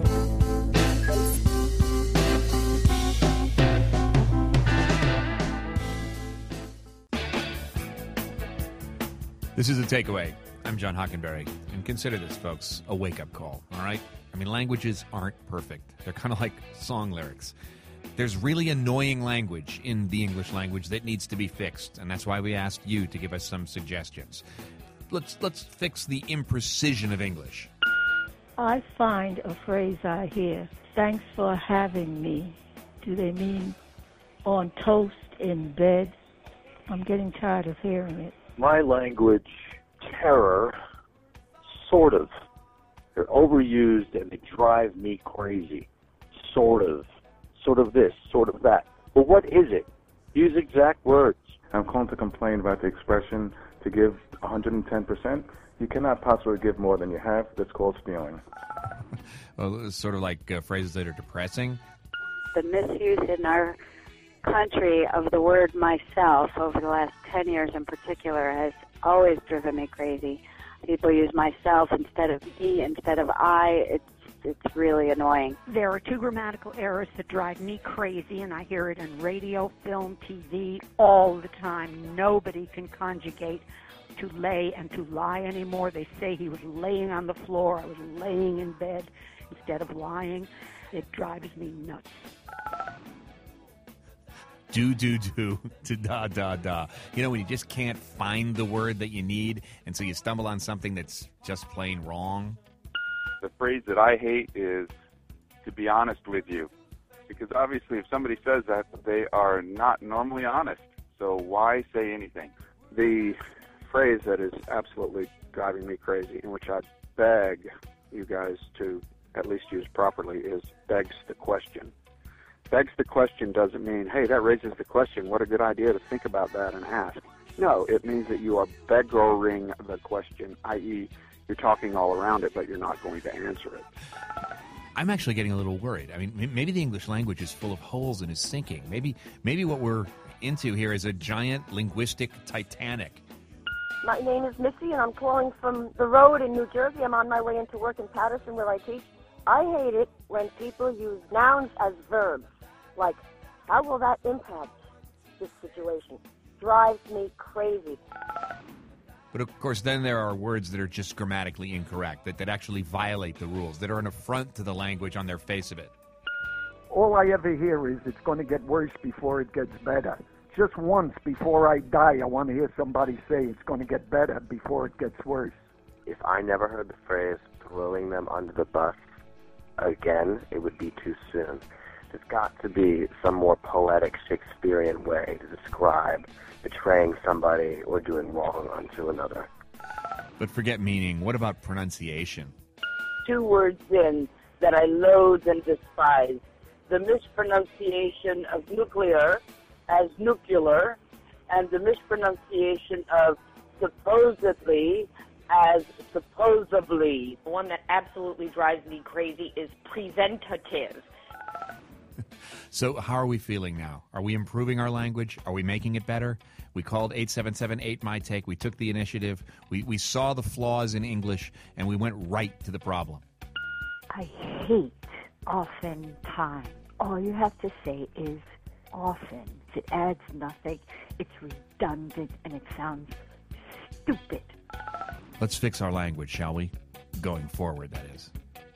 This is The Takeaway. I'm John Hockenberry. And consider this, folks, a wake-up call, all right? I mean, languages aren't perfect. They're kind of like song lyrics. There's really annoying language in the English language that needs to be fixed, and that's why we asked you to give us some suggestions. Let's let's fix the imprecision of English. I find a phrase I hear, thanks for having me. Do they mean on toast in bed? I'm getting tired of hearing it. My language, terror, sort of. They're overused and they drive me crazy. Sort of. Sort of this, sort of that. But what is it? Use exact words. I'm calling to complain about the expression to give one hundred ten percent. You cannot possibly give more than you have. That's called stealing. Well, it's sort of like uh, phrases that are depressing. The misuse in our country of the word myself over the last ten years in particular has always driven me crazy. People use myself instead of me, instead of I. It's It's really annoying. There are two grammatical errors that drive me crazy, and I hear it in radio, film, T V all the time. Nobody can conjugate to lay and to lie anymore. They say he was laying on the floor. I was laying in bed instead of lying. It drives me nuts. Do, do, do, to da, da, da. You know, when you just can't find the word that you need, and so you stumble on something that's just plain wrong. The phrase that I hate is to be honest with you. Because obviously if somebody says that, they are not normally honest. So why say anything? The phrase that is absolutely driving me crazy, in which I beg you guys to at least use properly, is begs the question. Begs the question doesn't mean, hey, that raises the question. What a good idea to think about that and ask. No, it means that you are beggaring the question, that is, you're talking all around it, but you're not going to answer it. I'm actually getting a little worried. I mean, maybe the English language is full of holes and is sinking. Maybe, maybe what we're into here is a giant linguistic Titanic. My name is Missy, and I'm calling from the road in New Jersey. I'm on my way into work in Patterson, where I teach. I hate it when people use nouns as verbs, like How will that impact this situation? Drives me crazy. But of course, then there are words that are just grammatically incorrect, that, that actually violate the rules, that are an affront to the language on their face of it. All I ever hear is it's going to get worse before it gets better. Just once before I die, I want to hear somebody say it's going to get better before it gets worse. If I never heard the phrase throwing them under the bus again, it would be too soon. There's got to be some more poetic Shakespearean way to describe betraying somebody or doing wrong unto another. But forget meaning. What about pronunciation? Two words in that I loathe and despise. The mispronunciation of nuclear as nuclear, and the mispronunciation of supposedly as supposedly. The one that absolutely drives me crazy is presentative. So how are we feeling now? Are we improving our language? Are we making it better? We called eight seven seven eight my take. We took the initiative. We, we saw the flaws in English, and we went right to the problem. I hate oftentimes. All you have to say is often. It adds nothing. It's redundant, and it sounds stupid. Let's fix our language, shall we? Going forward, that is.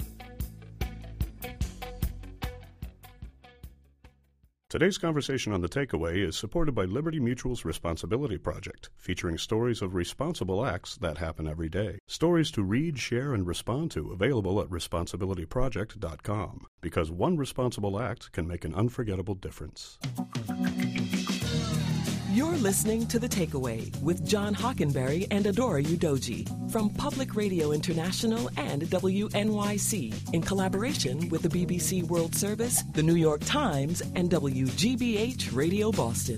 Today's conversation on The Takeaway is supported by Liberty Mutual's Responsibility Project, featuring stories of responsible acts that happen every day. Stories to read, share, and respond to, available at responsibility project dot com. Because one responsible act can make an unforgettable difference. You're listening to The Takeaway with John Hockenberry and Adora Udoji from Public Radio International and W N Y C in collaboration with the B B C World Service, the New York Times, and W G B H Radio Boston.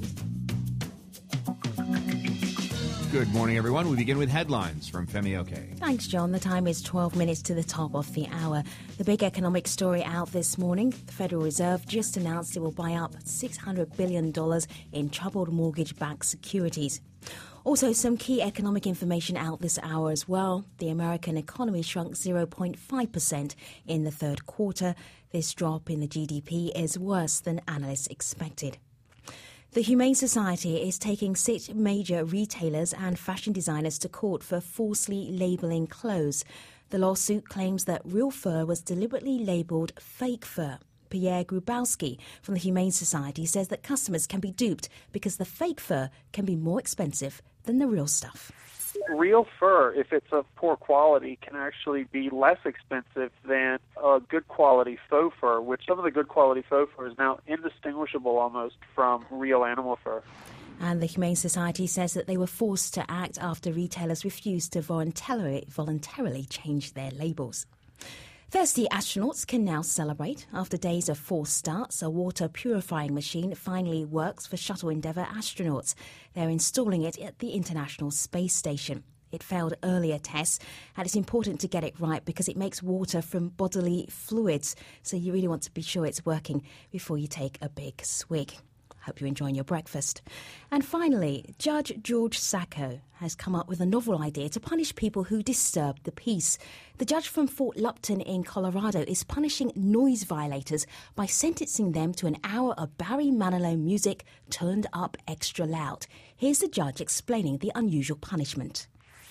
Good morning, everyone. We begin with headlines from Femi Oke. Thanks, John. The time is twelve minutes to the top of the hour. The big economic story out this morning, the Federal Reserve just announced it will buy up six hundred billion dollars in troubled mortgage-backed securities. Also, some key economic information out this hour as well. The American economy shrunk zero point five percent in the third quarter. This drop in the G D P is worse than analysts expected. The Humane Society is taking six major retailers and fashion designers to court for falsely labelling clothes. The lawsuit claims that real fur was deliberately labelled fake fur. Pierre Grubowski from the Humane Society says that customers can be duped because the fake fur can be more expensive than the real stuff. Real fur, if it's of poor quality, can actually be less expensive than a good quality faux fur, which some of the good quality faux fur is now indistinguishable almost from real animal fur. And the Humane Society says that they were forced to act after retailers refused to voluntarily, voluntarily change their labels. Thirsty astronauts can now celebrate. After days of forced starts, a water purifying machine finally works for Shuttle Endeavour astronauts. They're installing it at the International Space Station. It failed earlier tests, and it's important to get it right because it makes water from bodily fluids, so you really want to be sure it's working before you take a big swig. Hope you're enjoying your breakfast. And finally, Judge George Sacco has come up with a novel idea to punish people who disturb the peace. The judge from Fort Lupton in Colorado is punishing noise violators by sentencing them to an hour of Barry Manilow music turned up extra loud. Here's the judge explaining the unusual punishment.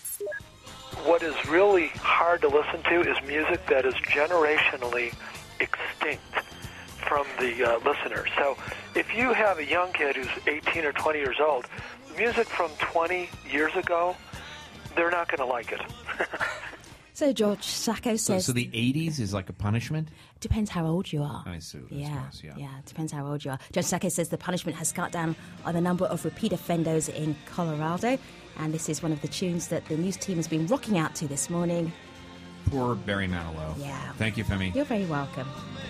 What is really hard to listen to is music that is generationally extinct from the uh, listener. So if you have a young kid who's eighteen or twenty years old, music from twenty years ago, they're not going to like it. So George Sacco So, says... so the eighties is like a punishment? Depends how old you are. I see. I Yeah, suppose, yeah. yeah, depends how old you are. Judge Sacco says the punishment has cut down on the number of repeat offenders in Colorado, and this is one of the tunes that the news team has been rocking out to this morning. Poor Barry Manilow. Yeah. Thank you, Femi. You're very welcome.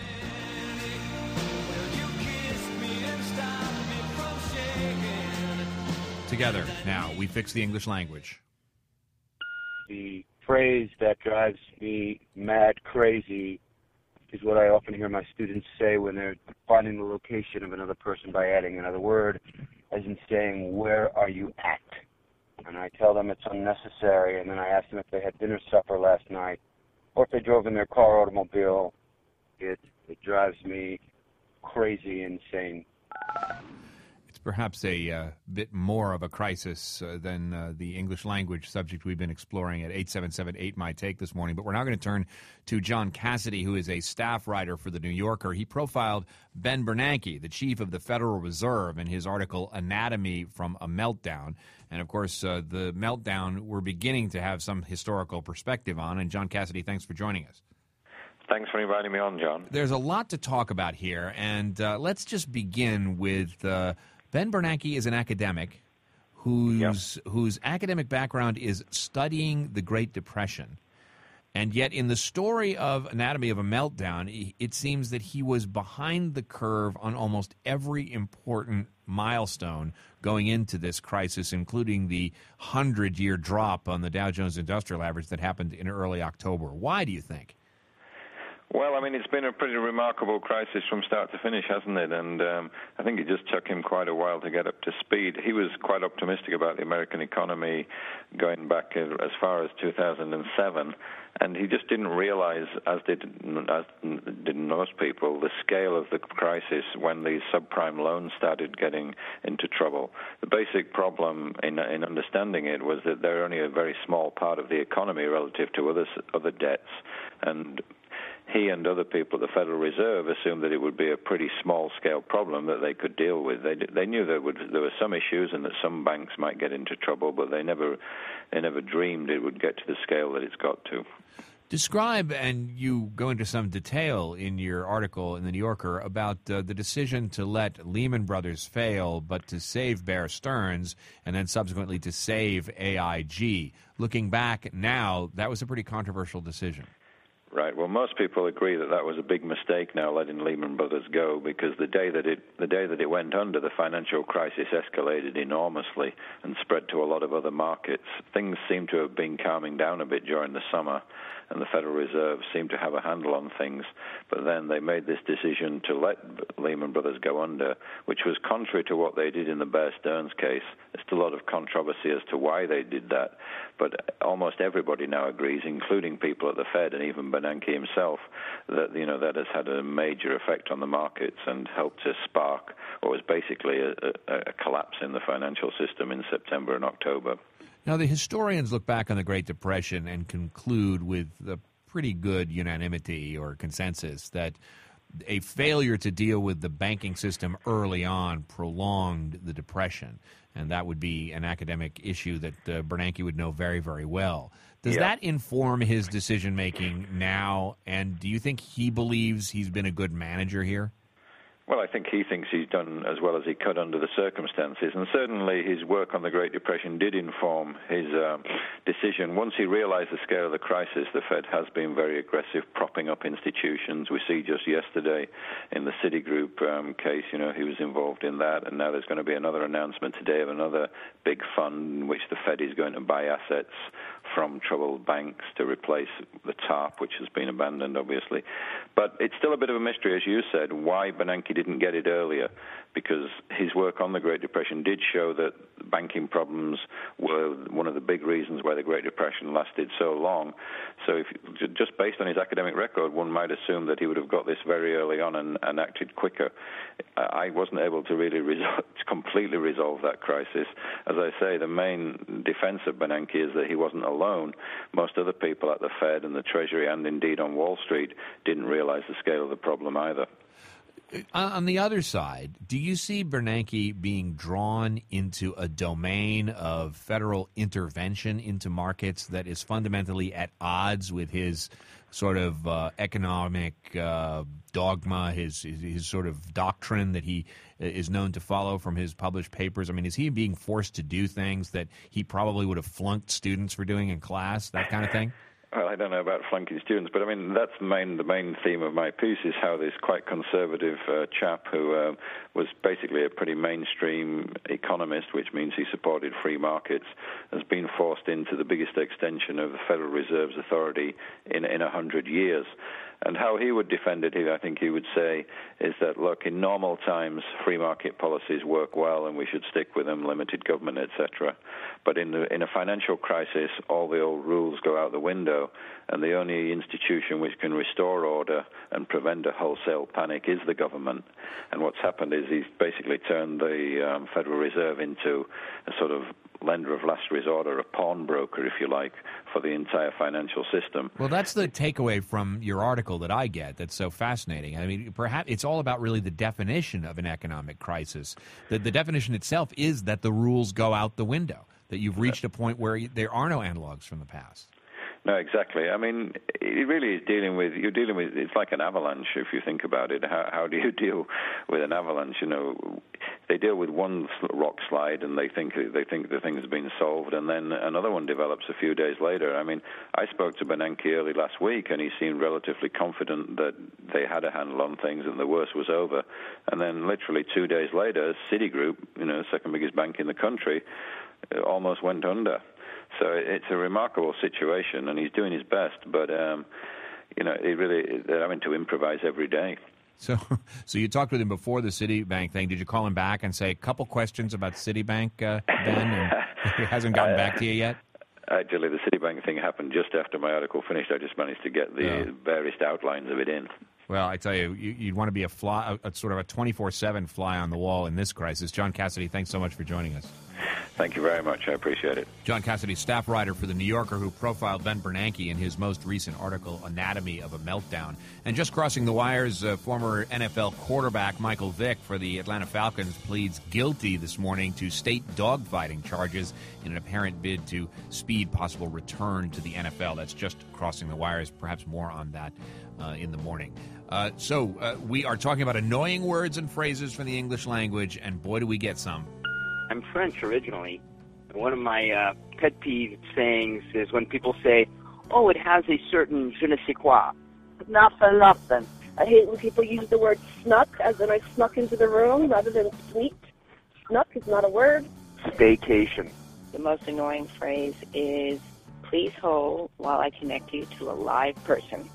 Together, now, we fix the English language. The phrase that drives me mad crazy is what I often hear my students say when they're finding the location of another person by adding another word, as in saying, "Where are you at?" And I tell them it's unnecessary, and then I ask them if they had dinner supper last night, or if they drove in their car or automobile. It, it drives me crazy, insane. Perhaps a uh, bit more of a crisis uh, than uh, the English language subject we've been exploring at eight seven seven eight my take this morning. But we're now going to turn to John Cassidy, who is a staff writer for The New Yorker. He profiled Ben Bernanke, the chief of the Federal Reserve, in his article Anatomy from a Meltdown. And, of course, uh, the meltdown we're beginning to have some historical perspective on. And, John Cassidy, thanks for joining us. Thanks for inviting me on, John. There's a lot to talk about here, and uh, let's just begin with... Uh, Ben Bernanke is an academic whose yep. whose academic background is studying the Great Depression. And yet in the story of Anatomy of a Meltdown, it seems that he was behind the curve on almost every important milestone going into this crisis, including the hundred-year drop on the Dow Jones Industrial Average that happened in early October. Why do you think? Well, I mean, it's been a pretty remarkable crisis from start to finish, hasn't it? And um, I think it just took him quite a while to get up to speed. He was quite optimistic about the American economy going back as far as two thousand seven, and he just didn't realize, as did, as did most people, the scale of the crisis when the subprime loans started getting into trouble. The basic problem in, in understanding it was that they're only a very small part of the economy relative to other, other debts, and he and other people at the Federal Reserve assumed that it would be a pretty small-scale problem that they could deal with. They they knew there would there were some issues and that some banks might get into trouble, but they never they never dreamed it would get to the scale that it's got to. Describe, and you go into some detail in your article in The New Yorker about uh, the decision to let Lehman Brothers fail, but to save Bear Stearns, and then subsequently to save A I G. Looking back now, that was a pretty controversial decision. Right. Well, most people agree that that was a big mistake now, letting Lehman Brothers go, because the day that it the day that it went under, the financial crisis escalated enormously and spread to a lot of other markets. Things seem to have been calming down a bit during the summer, and the Federal Reserve seemed to have a handle on things. But then they made this decision to let Lehman Brothers go under, which was contrary to what they did in the Bear Stearns case. There's still a lot of controversy as to why they did that, but almost everybody now agrees, including people at the Fed and even Bernanke himself, that you know that has had a major effect on the markets and helped to spark what was basically a, a, a collapse in the financial system in September and October. Now, the historians look back on the Great Depression and conclude with a pretty good unanimity or consensus that a failure to deal with the banking system early on prolonged the Depression, and that would be an academic issue that uh, Bernanke would know very, very well. Does yeah. that inform his decision-making now, and do you think he believes he's been a good manager here? Well, I think he thinks he's done as well as he could under the circumstances, and certainly his work on the Great Depression did inform his um, decision. Once he realized the scale of the crisis, the Fed has been very aggressive, propping up institutions. We see just yesterday in the Citigroup um, case, you know, he was involved in that, and now there's going to be another announcement today of another big fund in which the Fed is going to buy assets from troubled banks to replace the TARP, which has been abandoned, obviously. But it's still a bit of a mystery, as you said, why Bernanke didn't get it earlier, because his work on the Great Depression did show that banking problems were one of the big reasons why the Great Depression lasted so long. So if, just based on his academic record, one might assume that he would have got this very early on and, and acted quicker. I wasn't able to really resolve, completely resolve that crisis. As I say, the main defense of Bernanke is that he wasn't alone. Most other people at the Fed and the Treasury and indeed on Wall Street didn't realize the scale of the problem either. On the other side, do you see Bernanke being drawn into a domain of federal intervention into markets that is fundamentally at odds with his sort of uh, economic uh, dogma, his, his his sort of doctrine that he is known to follow from his published papers? I mean, is he being forced to do things that he probably would have flunked students for doing in class, that kind of thing? Well, I don't know about flunking students, but I mean, that's the main, the main theme of my piece is how this quite conservative uh, chap who uh, was basically a pretty mainstream economist, which means he supported free markets, has been forced into the biggest extension of the Federal Reserve's authority in in a hundred years. And how he would defend it, I think he would say, is that, look, in normal times, free market policies work well and we should stick with them, limited government, et cetera. But in, the, in a financial crisis, all the old rules go out the window, and the only institution which can restore order and prevent a wholesale panic is the government. And what's happened is he's basically turned the um, Federal Reserve into a sort of lender of last resort, or a pawnbroker, if you like, for the entire financial system. Well, that's the takeaway from your article that I get that's so fascinating. I mean, perhaps it's all about really the definition of an economic crisis. The, the definition itself is that the rules go out the window, that you've reached a point where you, there are no analogs from the past. No, exactly. I mean, it really is dealing with, you're dealing with, it's like an avalanche if you think about it. How, how do you deal with an avalanche? You know, they deal with one rock slide and they think they think the thing's been solved, and then another one develops a few days later. I mean, I spoke to Bernanke early last week, and he seemed relatively confident that they had a handle on things and the worst was over. And then literally two days later, Citigroup, you know, the second biggest bank in the country, almost went under. So it's a remarkable situation, and he's doing his best. But um, you know, he really they're having to improvise every day. So, so you talked with him before the Citibank thing. Did you call him back and say a couple questions about Citibank, uh, Ben? And he hasn't gotten uh, back to you yet? Actually, the Citibank thing happened just after my article finished. I just managed to get the yeah. various outlines of it in. Well, I tell you, you you'd want to be a fly, a, a sort of a twenty-four seven fly on the wall in this crisis. John Cassidy, thanks so much for joining us. Thank you very much. I appreciate it. John Cassidy, staff writer for The New Yorker, who profiled Ben Bernanke in his most recent article, Anatomy of a Meltdown. And just crossing the wires, uh, former N F L quarterback Michael Vick for the Atlanta Falcons pleads guilty this morning to state dogfighting charges in an apparent bid to speed possible return to the N F L. That's just crossing the wires. Perhaps more on that uh, in the morning. Uh, so uh, we are talking about annoying words and phrases from the English language, and boy, do we get some. I'm French originally. One of my uh, pet peeve sayings is when people say, oh, it has a certain je ne sais quoi. Not for nothing. I hate when people use the word snuck, as in I snuck into the room, rather than sneak. Snuck is not a word. Staycation. The most annoying phrase is, please hold while I connect you to a live person.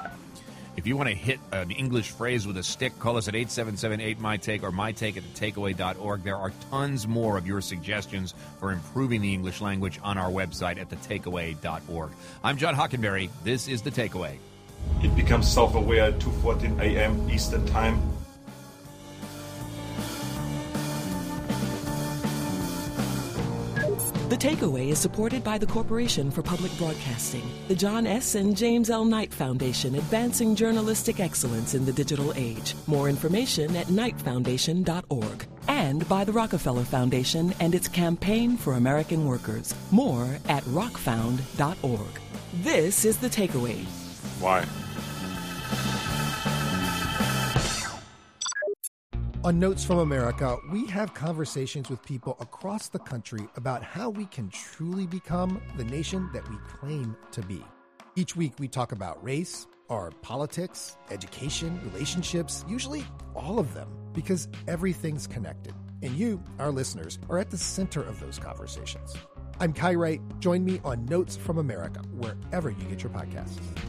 If you want to hit an English phrase with a stick, call us at eight seven seven eight my take or my take at the takeaway dot org. There are tons more of your suggestions for improving the English language on our website at the takeaway dot org. I'm John Hockenberry. This is The Takeaway. It becomes self-aware at two fourteen a.m. Eastern Time. The Takeaway is supported by the Corporation for Public Broadcasting, the John S. and James L. Knight Foundation, advancing journalistic excellence in the digital age. More information at knight foundation dot org. And by the Rockefeller Foundation and its Campaign for American Workers. More at rock found dot org. This is The Takeaway. Why? On Notes from America, we have conversations with people across the country about how we can truly become the nation that we claim to be. Each week we talk about race, our politics, education, relationships, usually all of them, because everything's connected. And you, our listeners, are at the center of those conversations. I'm Kai Wright. Join me on Notes from America, wherever you get your podcasts.